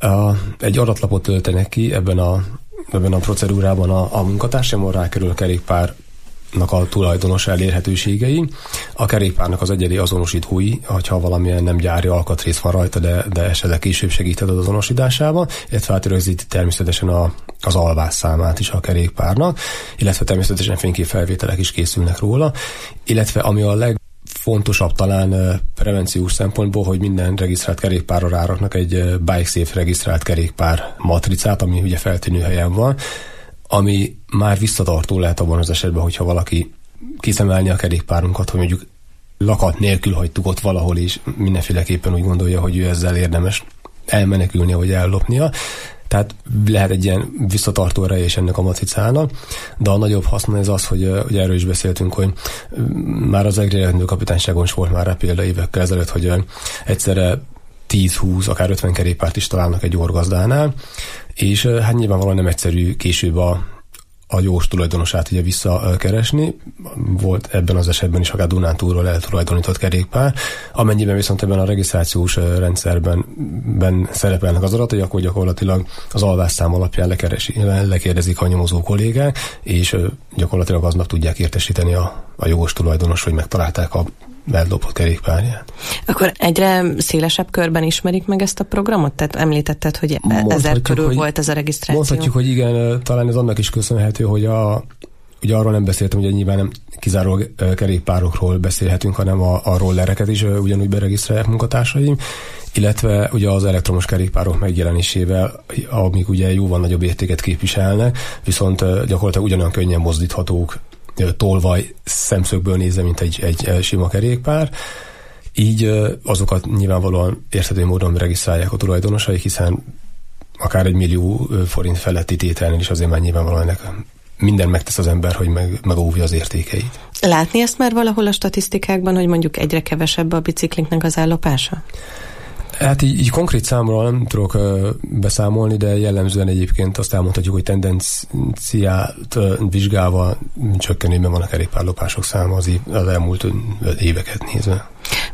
Egy adatlapot töltenek ki ebben a procedúrában a munkatársamon, rákerül a kerékpárnak a tulajdonos elérhetőségei, a kerékpárnak az egyedi azonosítói, hogyha valamilyen nem gyári alkatrész van rajta, de esetleg később segített az azonosításában, illetve átrögzíti természetesen az alvásszámát is a kerékpárnak, illetve természetesen fényképfelvételek is készülnek róla, illetve ami a legfontosabb talán prevenciós szempontból, hogy minden regisztrált kerékpárra ráraknak egy Bike Safe regisztrált kerékpár matricát, ami ugye feltűnő helyen van, ami már visszatartó lehet abban az esetben, hogyha valaki kiszemelni a kerékpárunkat, hogy mondjuk lakat nélkül hagytuk ott valahol, és mindenféleképpen úgy gondolja, hogy ő ezzel érdemes elmenekülnie, vagy ellopnia. Tehát lehet egy ilyen visszatartó ereje is ennek a matricának, de a nagyobb haszna ez az, hogy erről is beszéltünk, hogy már az egri rendőrkapitányságon is volt már rá példa évekkel ezelőtt, hogy egyszerre 10-20, akár 50 kerékpárt is találnak egy orgazdánál, és hát nyilvánvalóan nem egyszerű később a jós tulajdonosát ugye visszakeresni. Volt ebben az esetben is akár Dunántúlról eltulajdonított kerékpár, amennyiben viszont ebben a regisztrációs rendszerben szerepelnek az adatai, akkor gyakorlatilag az alvásszám alapján lekérdezik a nyomozó kollégák, és gyakorlatilag aznap tudják értesíteni a jogos tulajdonos, hogy megtalálták a eldobott kerékpárját. Akkor egyre szélesebb körben ismerik meg ezt a programot? Tehát említetted, hogy 1000 körül volt ez a regisztráció. Mondhatjuk, hogy igen, talán ez annak is köszönhető, hogy ugye arról nem beszéltem, hogy nyilván nem kizárólag kerékpárokról beszélhetünk, hanem a rollereket is ugyanúgy beregisztrálják munkatársaim, illetve ugye az elektromos kerékpárok megjelenésével, amik ugye jóval nagyobb értéket képviselnek, viszont gyakorlatilag ugyanolyan könnyen mozdíthatók, tolvaj szemszögből nézve, mint egy sima kerékpár. Így azokat nyilvánvalóan érthető módon regisztrálják a tulajdonosai, hiszen akár 1 millió forint feletti tételnél is azért már nyilvánvalóan ennek minden megtesz az ember, hogy megóvja az értékeit. Látni ezt már valahol a statisztikákban, hogy mondjuk egyre kevesebb a biciklinknek az ellopása? Hát így konkrét számról nem tudok beszámolni, de jellemzően egyébként azt elmondhatjuk, hogy tendenciát vizsgálva csökkenőben van a kerékpárlopások száma az elmúlt éveket nézve.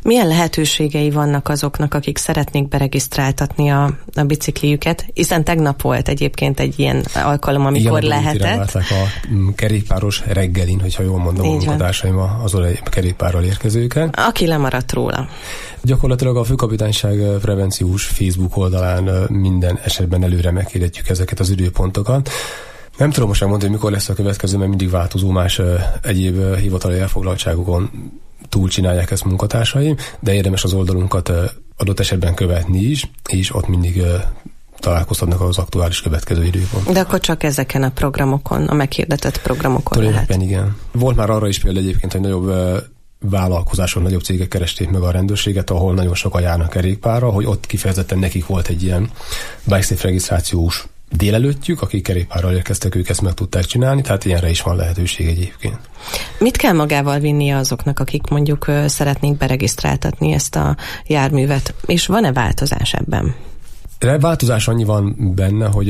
Milyen lehetőségei vannak azoknak, akik szeretnék beregisztráltatni a bicikliüket? Hiszen tegnap volt egyébként egy ilyen alkalom, amikor igen, lehetett. A kerékpáros reggelin, hogyha jól mondom, a munkatársaim az kerékpárral érkezőket. Aki lemaradt róla. Gyakorlatilag a főkapitányság prevenciós Facebook oldalán minden esetben előre meghirdetjük ezeket az időpontokat. Nem tudom most megmondani, hogy mikor lesz a következő, mert mindig változó, más egyéb hivatali elfoglaltságokon túl csinálják ezt munkatársaim, de érdemes az oldalunkat adott esetben követni is, és ott mindig találkozhatnak az aktuális következő időpont. De akkor csak ezeken a programokon, a meghirdetett programokon lehet? Igen. Volt már arra is példa egyébként, hogy nagyobb vállalkozáson, nagyobb cégek keresték meg a rendőrséget, ahol nagyon sokan járnak kerékpárra, hogy ott kifejezetten nekik volt egy ilyen bike-safe regisztrációs délelőttjük, akik kerékpárral érkeztek, ők ezt meg tudták csinálni, tehát ilyenre is van lehetőség egyébként. Mit kell magával vinnie azoknak, akik mondjuk szeretnénk beregisztráltatni ezt a járművet, és van-e változás ebben? Változás annyi van benne, hogy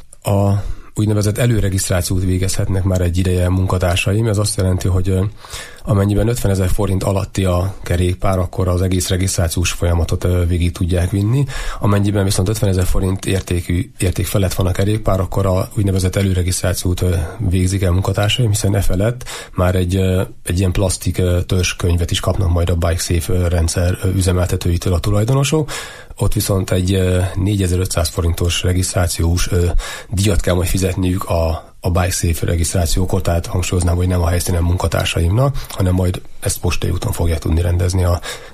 a úgynevezett előregisztrációt végezhetnek már egy ideje munkatársaim. Ez azt jelenti, hogy amennyiben 50 000 forint alatti a kerékpár, akkor az egész regisztrációs folyamatot végig tudják vinni. Amennyiben viszont 50 000 forint érték felett van a kerékpár, akkor a úgynevezett előregisztrációt végzik el munkatársaim, hiszen e felett már egy ilyen plastik törzskönyvet is kapnak majd a BikeSafe rendszer üzemeltetőitől a tulajdonosok. Ott viszont egy 4500 forintos regisztrációs díjat kell majd fizetniük a BikeSafe regisztrációkor, tehát hangsúlyoznám, hogy nem a helyszínen munkatársaimnak, hanem majd ezt postai úton fogják tudni rendezni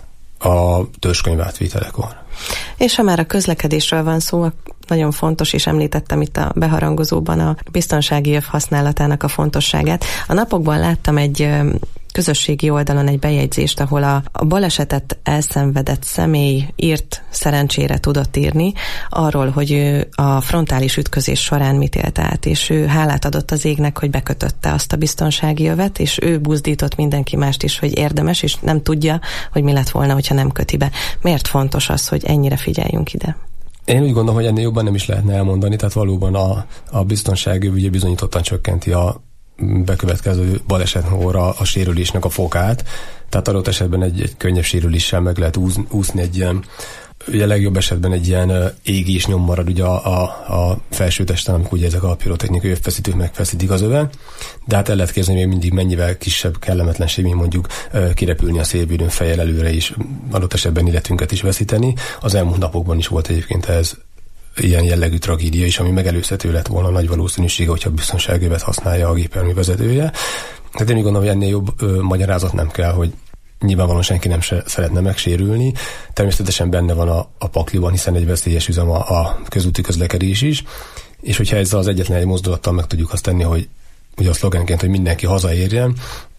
a törzskönyv átvételekor. És ha már a közlekedésről van szó, nagyon fontos, és említettem itt a beharangozóban a biztonsági öv használatának a fontosságát. A napokban láttam egy közösségi oldalon egy bejegyzést, ahol a balesetet elszenvedett személy szerencsére tudott írni arról, hogy ő a frontális ütközés során mit élt át, és ő hálát adott az égnek, hogy bekötötte azt a biztonsági övet, és ő buzdított mindenki mást is, hogy érdemes, és nem tudja, hogy mi lett volna, hogyha nem köti be. Miért fontos az, hogy ennyire figyeljünk ide? Én úgy gondolom, hogy ennél jobban nem is lehetne elmondani, tehát valóban a biztonsági ugye bizonyítottan csökkenti a bekövetkező balesetkor a sérülésnek a fokát, tehát adott esetben egy könnyebb sérüléssel meg lehet úszni egy ilyen, ugye legjobb esetben egy ilyen égés nyom marad ugye a felsőtesten, amikor ugye ezek a pirotechnikai övfeszítők megfeszítik az öven, de hát el lehet képzelni még mindig mennyivel kisebb kellemetlenség, mint mondjuk kirepülni a szélvédőn fejjel előre is, adott esetben életünket is veszíteni. Az elmúlt napokban is volt egyébként ez ilyen jellegű tragédia is, ami megelőzhető lett volna nagy valószínűsége, hogyha biztonságövet használja a gépjármű vezetője. Tehát én úgy gondolom, hogy ennél jobb magyarázat nem kell, hogy nyilvánvalóan senki nem szeretne megsérülni. Természetesen benne van a pakliban, hiszen egy veszélyes üzem a közúti közlekedés is, és hogyha ezzel az egyetlen egy mozdulattal meg tudjuk azt tenni, hogy ugye a szlogenként, hogy mindenki hazaérjen,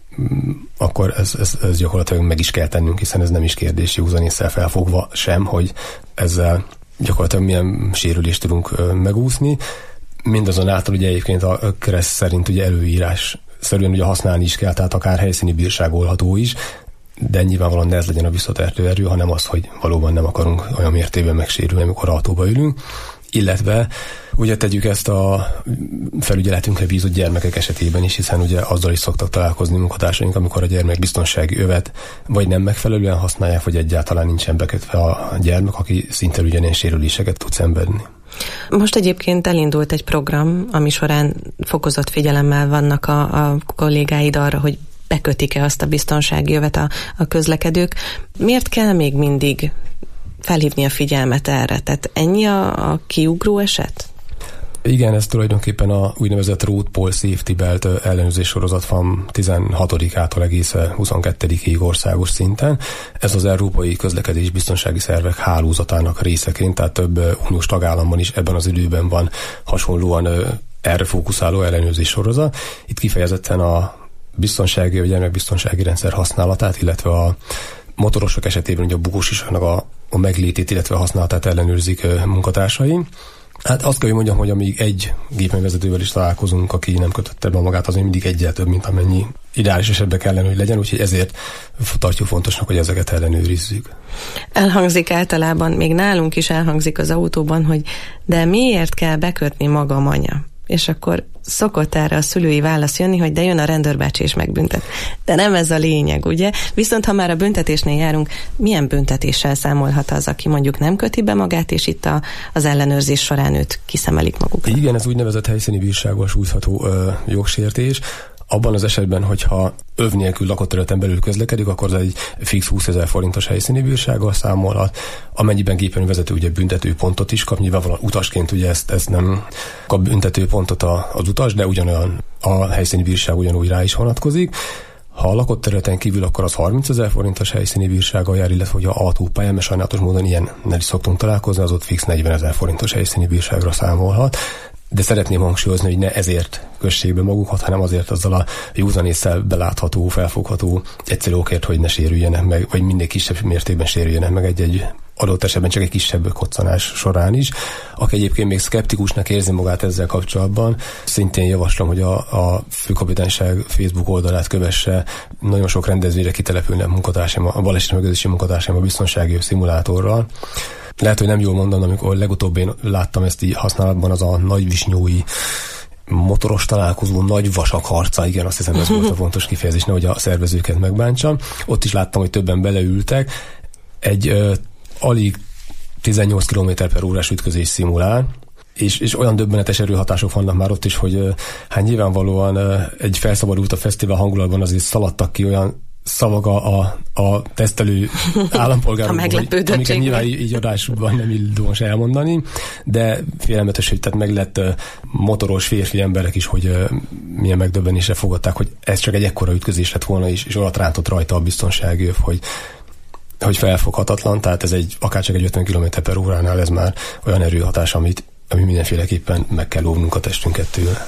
akkor ez gyakorlatilag meg is kell tennünk, hiszen ez nem is kérdés józanésszel felfogva sem, hogy ezzel gyakorlatilag milyen sérülést tudunk megúszni. Mindazonáltal ugye egyébként a kereszt szerint ugye előírás szerűen ugye használni is kell, tehát akár helyszíni bírságolható is, de nyilvánvalóan ne ez legyen a visszatartó erő, hanem az, hogy valóban nem akarunk olyan mértékben megsérülni, amikor autóba ülünk. Illetve ugye tegyük ezt a felügyeletünkre bízott gyermekek esetében is, hiszen ugye azzal is szoktak találkozni munkatársaink, amikor a gyermek biztonsági övet vagy nem megfelelően használják, vagy egyáltalán nincsen bekötve a gyermek, aki szinte ugyanilyen sérüléseket tud szenvedni. Most egyébként elindult egy program, ami során fokozott figyelemmel vannak a kollégáid arra, hogy bekötik-e azt a biztonsági övet a közlekedők. Miért kell még mindig felhívni a figyelmet erre? Tehát ennyi a kiugró eset? Igen, ez tulajdonképpen a úgynevezett Road Pole Safety Belt ellenőrzés sorozat van 16-ától egészen 22-ig országos szinten. Ez az Európai Közlekedés Biztonsági Szervek hálózatának részeként, tehát több uniós tagállamban is ebben az időben van hasonlóan erre fókuszáló ellenőrzés sorozat. Itt kifejezetten a biztonsági, vagy gyermekbiztonsági rendszer használatát, illetve a motorosok esetében ugye a bukósisaknak a meglétét, illetve a használatát ellenőrzik munkatársaim. Hát azt kell, hogy mondjam, hogy amíg egy gépjárművezetővel is találkozunk, aki nem kötötte be magát, az még mindig egyel több, mint amennyi ideális esetben kellene, hogy legyen, úgyhogy ezért tartjuk fontosnak, hogy ezeket ellenőrizzük. Elhangzik általában, még nálunk is elhangzik az autóban, hogy de miért kell bekötni magam anya? és akkor szokott erre a szülői válasz jönni, hogy de jön a rendőrbácsi és megbüntet. De nem ez a lényeg, ugye? Viszont ha már a büntetésnél járunk, milyen büntetéssel számolhat az, aki mondjuk nem köti be magát, és itt az ellenőrzés során őt kiszemelik magukra? Igen, ez úgynevezett helyszíni bírsággal sújtható jogsértés. Abban az esetben, hogyha öv nélkül lakott területen belül közlekedik, akkor az egy fix 20 000 forintos helyszíni bírsággal számolhat. Amennyiben gépjárművezető ugye büntetőpontot is kap, nyilvánvalóan utasként ugye ezt nem kap büntetőpontot az utas, de ugyanolyan a helyszíni bírság ugyanúgy rá is vonatkozik. Ha a lakott területen kívül, akkor az 30 000 forintos helyszíni bírsággal jár, illetve hogy a autópályán, mert sajnálatos módon ilyennel is szoktunk találkozni, az ott fix 40 000 forintos helyszíni bírságra számolhat. De szeretném hangsúlyozni, hogy ne ezért kössék be magukat, hanem azért azzal a józanésszel belátható, felfogható egyszerű okért, hogy ne sérüljenek meg, vagy minél kisebb mértékben sérüljenek meg egy adott esetben csak egy kisebb koccanás során is. Aki egyébként még szkeptikusnak érzi magát ezzel kapcsolatban, szintén javaslom, hogy a Főkapitányság Facebook oldalát kövesse. Nagyon sok rendezvényre kitelepülnek munkatársaim, a balesetmegőrzési munkatársaim a biztonsági szimulátorral. Lehet, hogy nem jól mondom, amikor legutóbb én láttam ezt így használatban, az a nagyvisnyói motoros találkozó, nagy vasak harca, igen, azt hiszem ez volt a fontos kifejezés, nehogy a szervezőket megbántsam. Ott is láttam, hogy többen beleültek. Egy alig 18 km/h ütközés szimulál, és olyan döbbenetes erőhatások vannak már ott is, hogy hát nyilvánvalóan egy felszabadult a fesztivál hangulatban azért szaladtak ki olyan szavak a tesztelő állampolgárokból, amiket nyilván így adásban nem illdomos elmondani, de félelmetes, hogy tehát meg lett motoros férfi emberek is, hogy milyen megdöbbenésre fogadták, hogy ez csak egy ekkora ütközés lett volna, és olyat rántott rajta a biztonsági öv, hogy felfoghatatlan, tehát ez akárcsak egy 50 km/h-nál ez már olyan erőhatás, ami mindenféleképpen meg kell óvnunk a testünket tőle.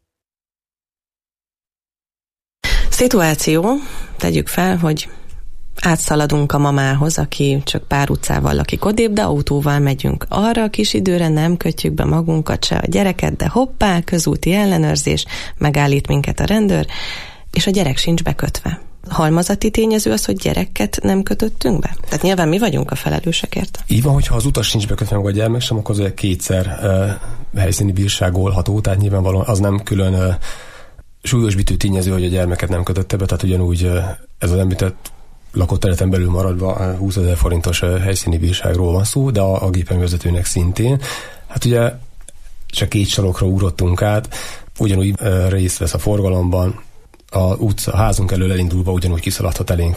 Szituáció, tegyük fel, hogy átszaladunk a mamához, aki csak pár utcával lakik odébb, de autóval megyünk arra a kis időre, nem kötjük be magunkat se a gyereket, de hoppá, közúti ellenőrzés, megállít minket a rendőr, és a gyerek sincs bekötve. Halmazati tényező az, hogy gyereket nem kötöttünk be? Tehát nyilván mi vagyunk a felelősek. Így van, hogyha az utas sincs bekötve meg a gyermek sem, akkor az kétszer helyszíni bírságolható, tehát nyilvánvalóan az nem külön súlyosbítő tényező, hogy a gyermeket nem kötötte be, tehát ugyanúgy ez az említett lakott területen belül maradva 20 000 forintos helyszíni bírságról van szó, de a gépjárművezetőnek szintén. Hát ugye csak 2 sarokra ugrottunk át, ugyanúgy részt vesz a forgalomban, a házunk elől elindulva ugyanúgy kiszaladhat elénk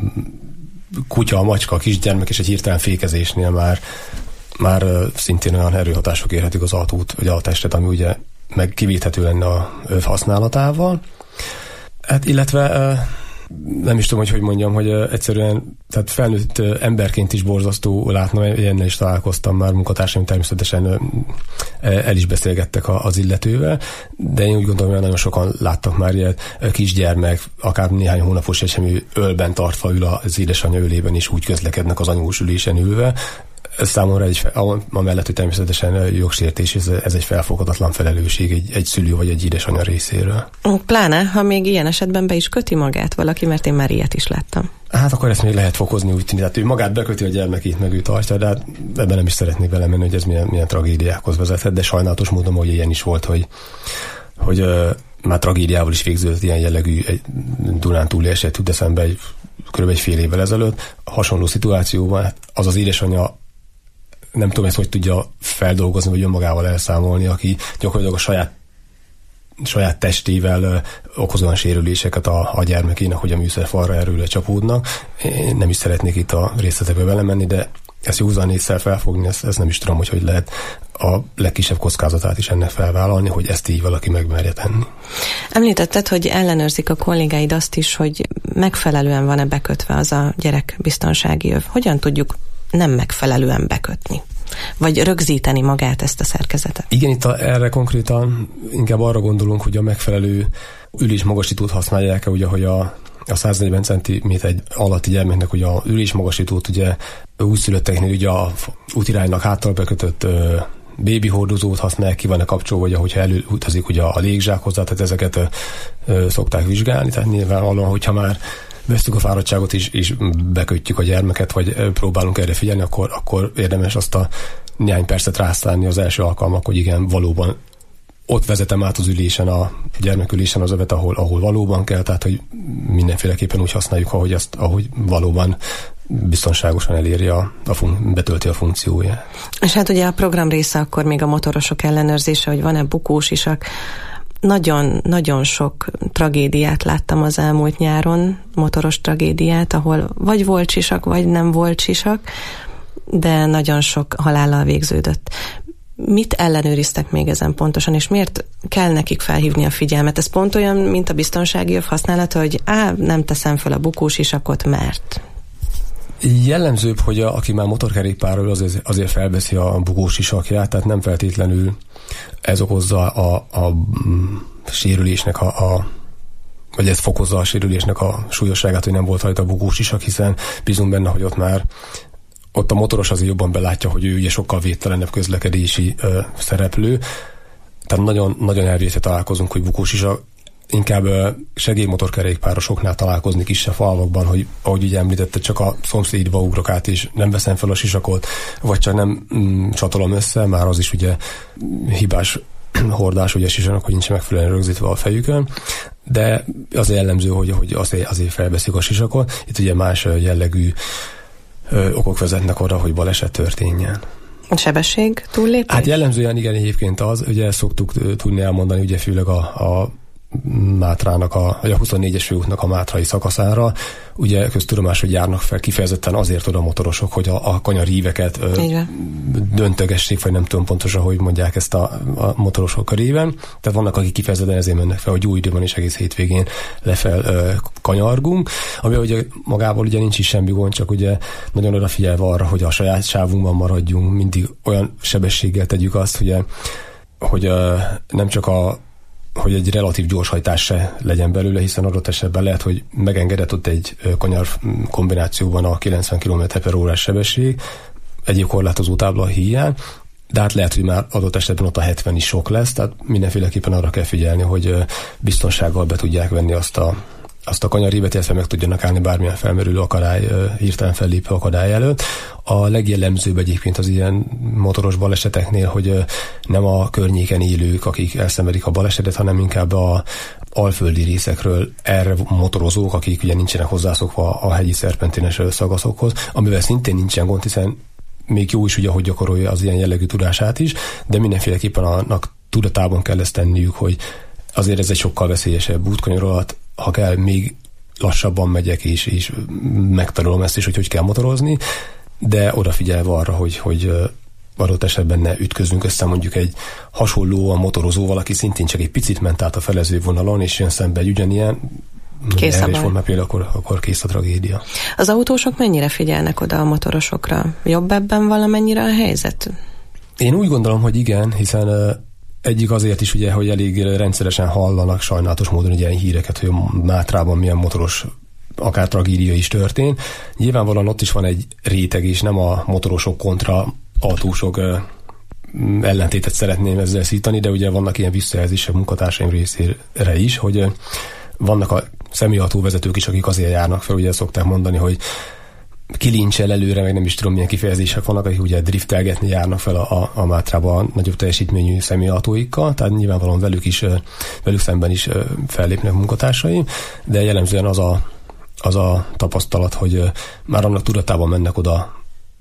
kutya, macska, kisgyermek, és egy hirtelen fékezésnél már szintén olyan erőhatások érhetik az autót, vagy a testet, ami ugye meg kivéthető lenne a használatával. Hát illetve nem is tudom, hogy mondjam, hogy egyszerűen, tehát felnőtt emberként is borzasztó látnom, ilyennel is találkoztam már, munkatársaim természetesen el is beszélgettek az illetővel, de én úgy gondolom, hogy nagyon sokan láttak már ilyet, kisgyermek, akár néhány hónapos csecsemő ölben tartva ül az édesanyja ölében, és úgy közlekednek az anyós ülésen ülve. Ez számomra amellett, hogy természetesen jogsértés, ez egy felfoghatatlan felelősség egy szülő vagy egy édesanyja részéről. Pláne, ha még ilyen esetben be is köti magát valaki, mert én már ilyet is láttam. Hát akkor ezt még lehet fokozni, úgy tűnik. Tehát ő magát beköti, a gyermekét meg ő tartja, de hát ebben nem is szeretnék belemenni, hogy ez milyen tragédiákhoz vezethet, de sajnálatos módon, hogy ilyen is volt, hogy már tragédiával is végződött ilyen jellegű egy Dunántúli eset, tud eszembe kb. Egy fél évvel ezelőtt. Hasonló szituációban az édesanyja nem tudom ezt, hogy tudja feldolgozni, vagy önmagával elszámolni, aki gyakorlatilag a saját testével okoz olyan sérüléseket a gyermekének, hogy a műszerfalra erőre csapódnak. Én nem is szeretnék itt a részletekbe belemenni, de ezt józan ésszel felfogni, ezt nem is tudom, hogy lehet a legkisebb kockázatát is ennek felvállalni, hogy ezt így valaki megmerje tenni. Említetted, hogy ellenőrzik a kollégáid azt is, hogy megfelelően van-e bekötve az a gyerek biztonsági öv. Hogyan tudjuk nem megfelelően bekötni? Vagy rögzíteni magát ezt a szerkezetet? Igen, itt erre konkrétan inkább arra gondolunk, hogy a megfelelő ülésmagasítót használják-e, ugye, hogy a 140 cm alatti gyermeknek ugye a ülésmagasítót ugye újszülötteknél ugye a útiránynak háttal bekötött bébi hordozót használják, ki van-e kapcsolva, vagy ahogyha előutazik ugye a légzsák hozzá, tehát ezeket szokták vizsgálni, tehát nyilvánvalóan, hogyha már vesztük a fáradtságot és bekötjük a gyermeket, vagy próbálunk erre figyelni, akkor érdemes azt a néhány percet rászállni az első alkalmak, hogy igen, valóban ott vezetem át az ülésen, a gyermekülésen az övet, ahol valóban kell, tehát hogy mindenféleképpen úgy használjuk, ahogy valóban biztonságosan eléri betölti a funkcióját. És hát ugye a program része akkor még a motorosok ellenőrzése, hogy van-e bukós isak. Nagyon sok tragédiát láttam az elmúlt nyáron, motoros tragédiát, ahol vagy volt sisak, vagy nem volt sisak, de nagyon sok halállal végződött. Mit ellenőriztek még ezen pontosan, és miért kell nekik felhívni a figyelmet? Ez pont olyan, mint a biztonsági öv használata, hogy nem teszem fel a bukós isakot, mert... Jellemzőbb, hogy aki már motorkerékpárról azért felveszi a bukós isakját, tehát nem feltétlenül ez okozza a sérülésnek vagy ez fokozza a sérülésnek a súlyosságát, hogy nem volt rajta a bukós isak, hiszen bízunk benne, hogy ott a motoros azért jobban belátja, hogy ő ugye sokkal védtelenebb közlekedési szereplő. Tehát nagyon, nagyon elvétve találkozunk, hogy bukós isak. Inkább segélymotorkerékpárosoknál találkozni kisebb falvakban, hogy ahogy ugye említette, csak a szomszédba ugrok át, és nem veszem fel a sisakot, vagy csak nem csatolom össze, már az is ugye hibás hordás, ugye sisaknak, hogy nincs megfelelően rögzítve a fejükön, de az jellemző, hogy azért felveszik a sisakot. Itt ugye más jellegű okok vezetnek arra, hogy baleset történjen. Sebesség túllépés? Hát jellemzően igen, egyébként ugye szoktuk tudni elmondani, ugye főleg a Mátrának, vagy a 24-es főútnak a mátrai szakaszára. Ugye köztudomás, hogy járnak fel kifejezetten azért oda motorosok, hogy a kanyaríveket döntögessék, vagy nem tudom pontosan, hogy mondják ezt a motorosok körében. Tehát vannak, akik kifejezetten ezért mennek fel, hogy jó időben és egész hétvégén lefel kanyargunk, ami ugye magával ugye nincs is semmi gond, csak ugye nagyon odafigyelve arra, hogy a saját sávunkban maradjunk, mindig olyan sebességgel tegyük azt, hogy nem csak hogy egy relatív gyorshajtás se legyen belőle, hiszen adott esetben lehet, hogy megengedett ott egy kanyar kombinációban a 90 km/h sebesség, egyéb korlátozó tábla hiány, de hát lehet, hogy már adott esetben ott a 70 is sok lesz, tehát mindenféleképpen arra kell figyelni, hogy biztonsággal be tudják venni azt a kanyarívet, illetve meg tudjanak állni bármilyen felmerülő akadály, hirtelen fellépő akadály előtt. A legjellemzőbb egyébként az ilyen motoros baleseteknél, hogy nem a környéken élők, akik elszenvedik a balesetet, hanem inkább a alföldi részekről erre motorozók, akik ugye nincsenek hozzászokva a hegyi szerpentines szakaszokhoz, amivel szintén nincsen gond, hiszen még jó is ugye, hogy gyakorolja az ilyen jellegű tudását is, de mindenféleképpen annak tudatában kell ezt tenniük, hogy azért ez egy sokkal veszélyesebb útkanyarolat, ha kell, még lassabban megyek, és megtanulom ezt is, hogy kell motorozni, de odafigyelve arra, hogy adott esetben ne ütközünk össze mondjuk egy hasonlóan motorozóval, aki szintén csak egy picit ment át a felező vonalon, és jön szembe egy ugyanilyen, kész a baj. Például akkor kész a tragédia. Az autósok mennyire figyelnek oda a motorosokra? Jobb ebben valamennyire a helyzet? Én úgy gondolom, hogy igen, hiszen egyik azért is ugye, hogy elég rendszeresen hallanak sajnálatos módon ilyen híreket, hogy Mátrában milyen motoros akár tragédia is történt. Nyilvánvalóan ott is van egy réteg, és nem a motorosok kontra autósok ellentétet szeretném ezzel szítani, de ugye vannak ilyen visszajelzések munkatársaim részére is, hogy vannak a személyautóvezetők is, akik azért járnak fel, ugye szokták mondani, hogy kilincsel előre, meg nem is tudom milyen kifejezések vannak, akik ugye driftelgetni járnak fel a Mátrába a nagyobb teljesítményű személyautóikkal, tehát nyilvánvalóan velük szemben is fellépnek munkatársaim, de jellemzően az a tapasztalat, hogy már annak tudatában mennek oda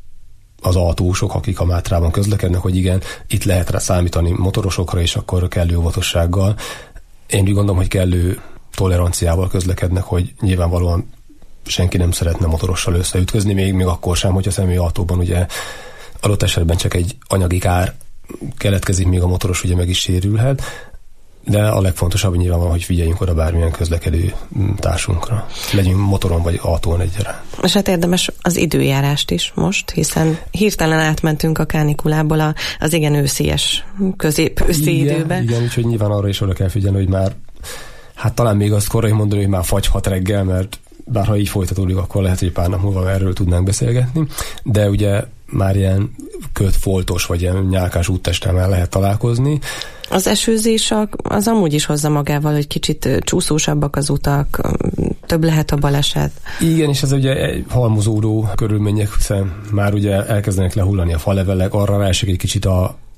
az autósok, akik a Mátrában közlekednek, hogy igen, itt lehet rá számítani motorosokra, és akkor kellő óvatossággal. Én úgy gondolom, hogy kellő toleranciával közlekednek, hogy nyilvánvalóan senki nem szeretne motorossal összeütközni, még akkor sem, hogy a személyautóban ugye adott esetben csak egy anyagi kár keletkezik, még a motoros ugye meg is sérülhet, de a legfontosabb nyilvánvalóan, hogy figyeljünk oda bármilyen közlekedő társunkra. Legyünk motoron vagy autón egyaránt. És hát érdemes az időjárást is most, hiszen hirtelen átmentünk a kánikulából az igen őszies, közép-őszi időbe. Igen, úgyhogy nyilván arra is oda kell figyelni, hogy már hát talán még azt korai mondani, hogy már fagyhat reggel, mert bár ha így folytatódik, akkor lehet, hogy pár nap múlva erről tudnánk beszélgetni, de ugye már ilyen kötfoltos vagy ilyen nyálkás úttesten már lehet találkozni. Az esőzés az amúgy is hozza magával, hogy kicsit csúszósabbak az utak, több lehet a baleset. Igen, és ez ugye halmozódó körülmények, hiszen már ugye elkezdenek lehullani a falevelek, arra ráesik egy kicsit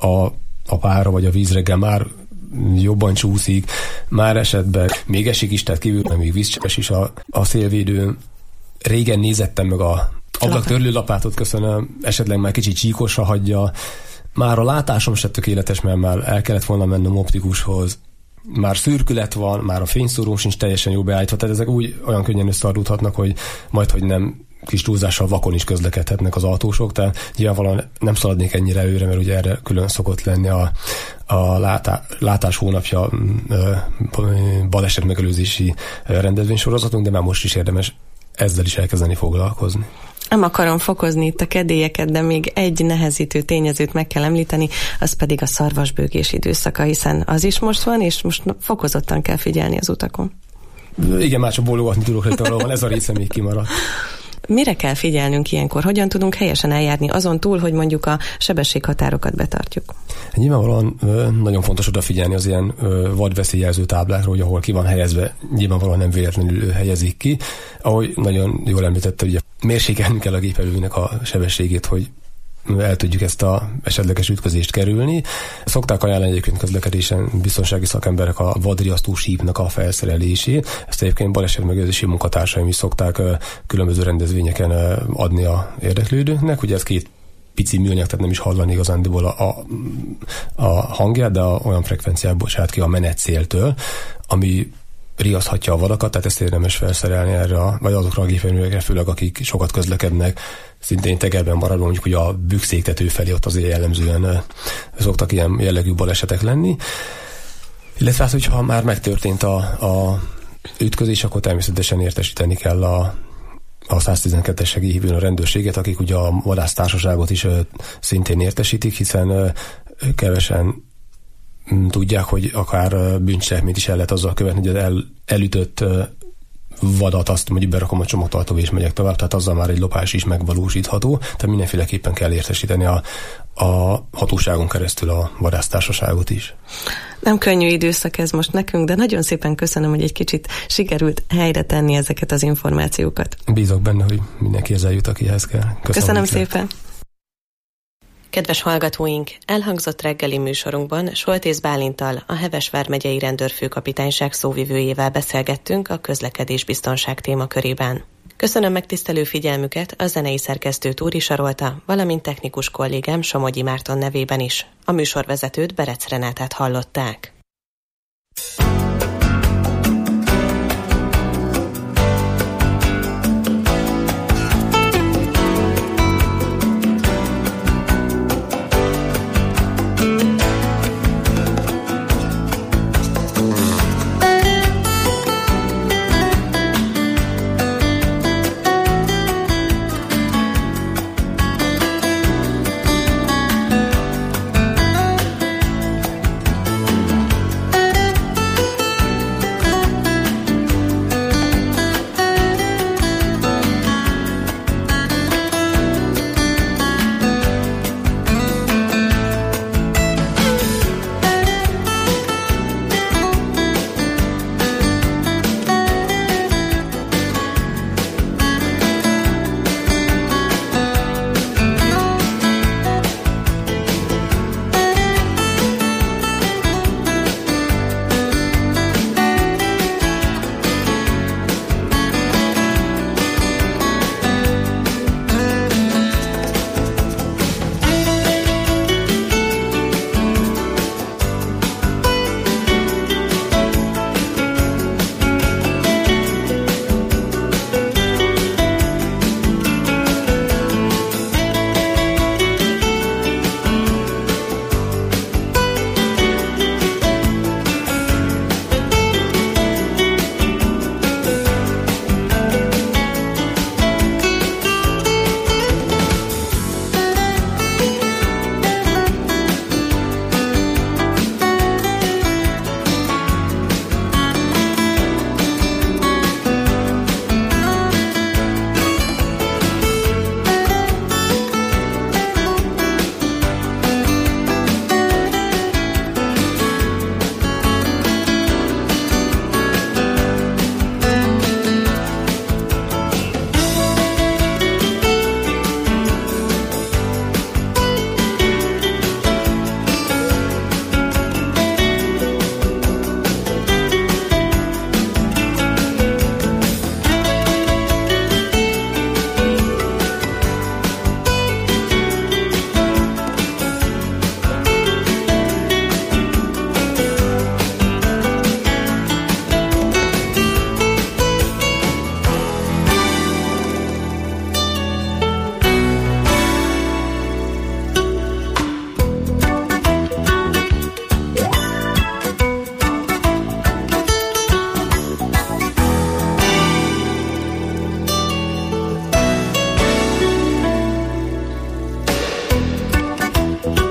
a pára vagy a víz reggel, már jobban csúszik, már esetben még esik is, tehát kívül még vízcseppes is a szélvédőn. Régen nézettem meg a ablaktörlő lapátot, köszönöm, esetleg már kicsit csíkosra hagyja. Már a látásom se tökéletes, mert már el kellett volna mennem optikushoz. Már szürkület van, már a fényszóró sincs teljesen jó beállítva, tehát ezek olyan könnyen összeadódhatnak, hogy majdhogy nem kis túlzással vakon is közlekedhetnek az autósok, tehát nyilvánvalóan nem szaladnék ennyire előre, mert ugye erre külön szokott lenni a látás hónapja baleset megelőzési rendezvénysorozatunk, de már most is érdemes ezzel is elkezdeni foglalkozni. Nem akarom fokozni itt a kedélyeket, de még egy nehezítő tényezőt meg kell említeni, az pedig a szarvasbőgés időszaka, hiszen az is most van, és most fokozottan kell figyelni az utakon. Igen, már csak bólogatni tudok, hogy valóban ez a része még kimaradt. Mire kell figyelnünk ilyenkor? Hogyan tudunk helyesen eljárni azon túl, hogy mondjuk a sebességhatárokat betartjuk? Nyilvánvalóan nagyon fontos odafigyelni az ilyen vadveszélyjelző táblákra, hogy ahol ki van helyezve, nyilvánvalóan nem véletlenül helyezik ki. Ahogy nagyon jól említette, ugye mérsékelni kell a gépjárműnek a sebességét, hogy el tudjuk ezt a esetleges ütközést kerülni. Szokták ajánlani egyébként közlekedésen biztonsági szakemberek a vadriasztó sípnak a felszerelését. Ezt egyébként balesetmegelőzési munkatársaim is szokták különböző rendezvényeken adni a érdeklődőknek. Ugye ez két pici műanyag, tehát nem is hallani igazándiból a hangját, de olyan frekvenciát bocsát ki a menetszéltől, ami riaszthatja a vadakat, tehát ezt érdemes felszerelni erre, vagy azokra a gépjárművekre, főleg akik sokat közlekednek, szintén tegelben maradva, mondjuk ugye a bükszéktető felé ott azért jellemzően szoktak ilyen jellegű balesetek lenni. Illetve hát, hogyha már megtörtént a ütközés, akkor természetesen értesíteni kell a 112-es segélyhívőn a rendőrséget, akik ugye a vadásztársaságot is szintén értesítik, hiszen kevesen tudják, hogy akár bűncselekményt is el lehet azzal követni, hogy az elütött vadat azt mondjuk berakom a csomagtartóba és megyek tovább, tehát azzal már egy lopás is megvalósítható, tehát mindenféleképpen kell értesíteni a hatóságon keresztül a vadásztársaságot is. Nem könnyű időszak ez most nekünk, de nagyon szépen köszönöm, hogy egy kicsit sikerült helyre tenni ezeket az információkat. Bízok benne, hogy mindenki ezzel jut, akihez kell. Köszönöm szépen. Kedves hallgatóink, elhangzott reggeli műsorunkban Soltész Bálinttal, a Heves vármegyei rendőrfőkapitányság szóvivőjével beszélgettünk a közlekedésbiztonság témakörében. Köszönöm megtisztelő figyelmüket a zenei szerkesztő Túri Sarolta, valamint technikus kollégám Somogyi Márton nevében is. A műsorvezetőt, Berec Renátát hallották.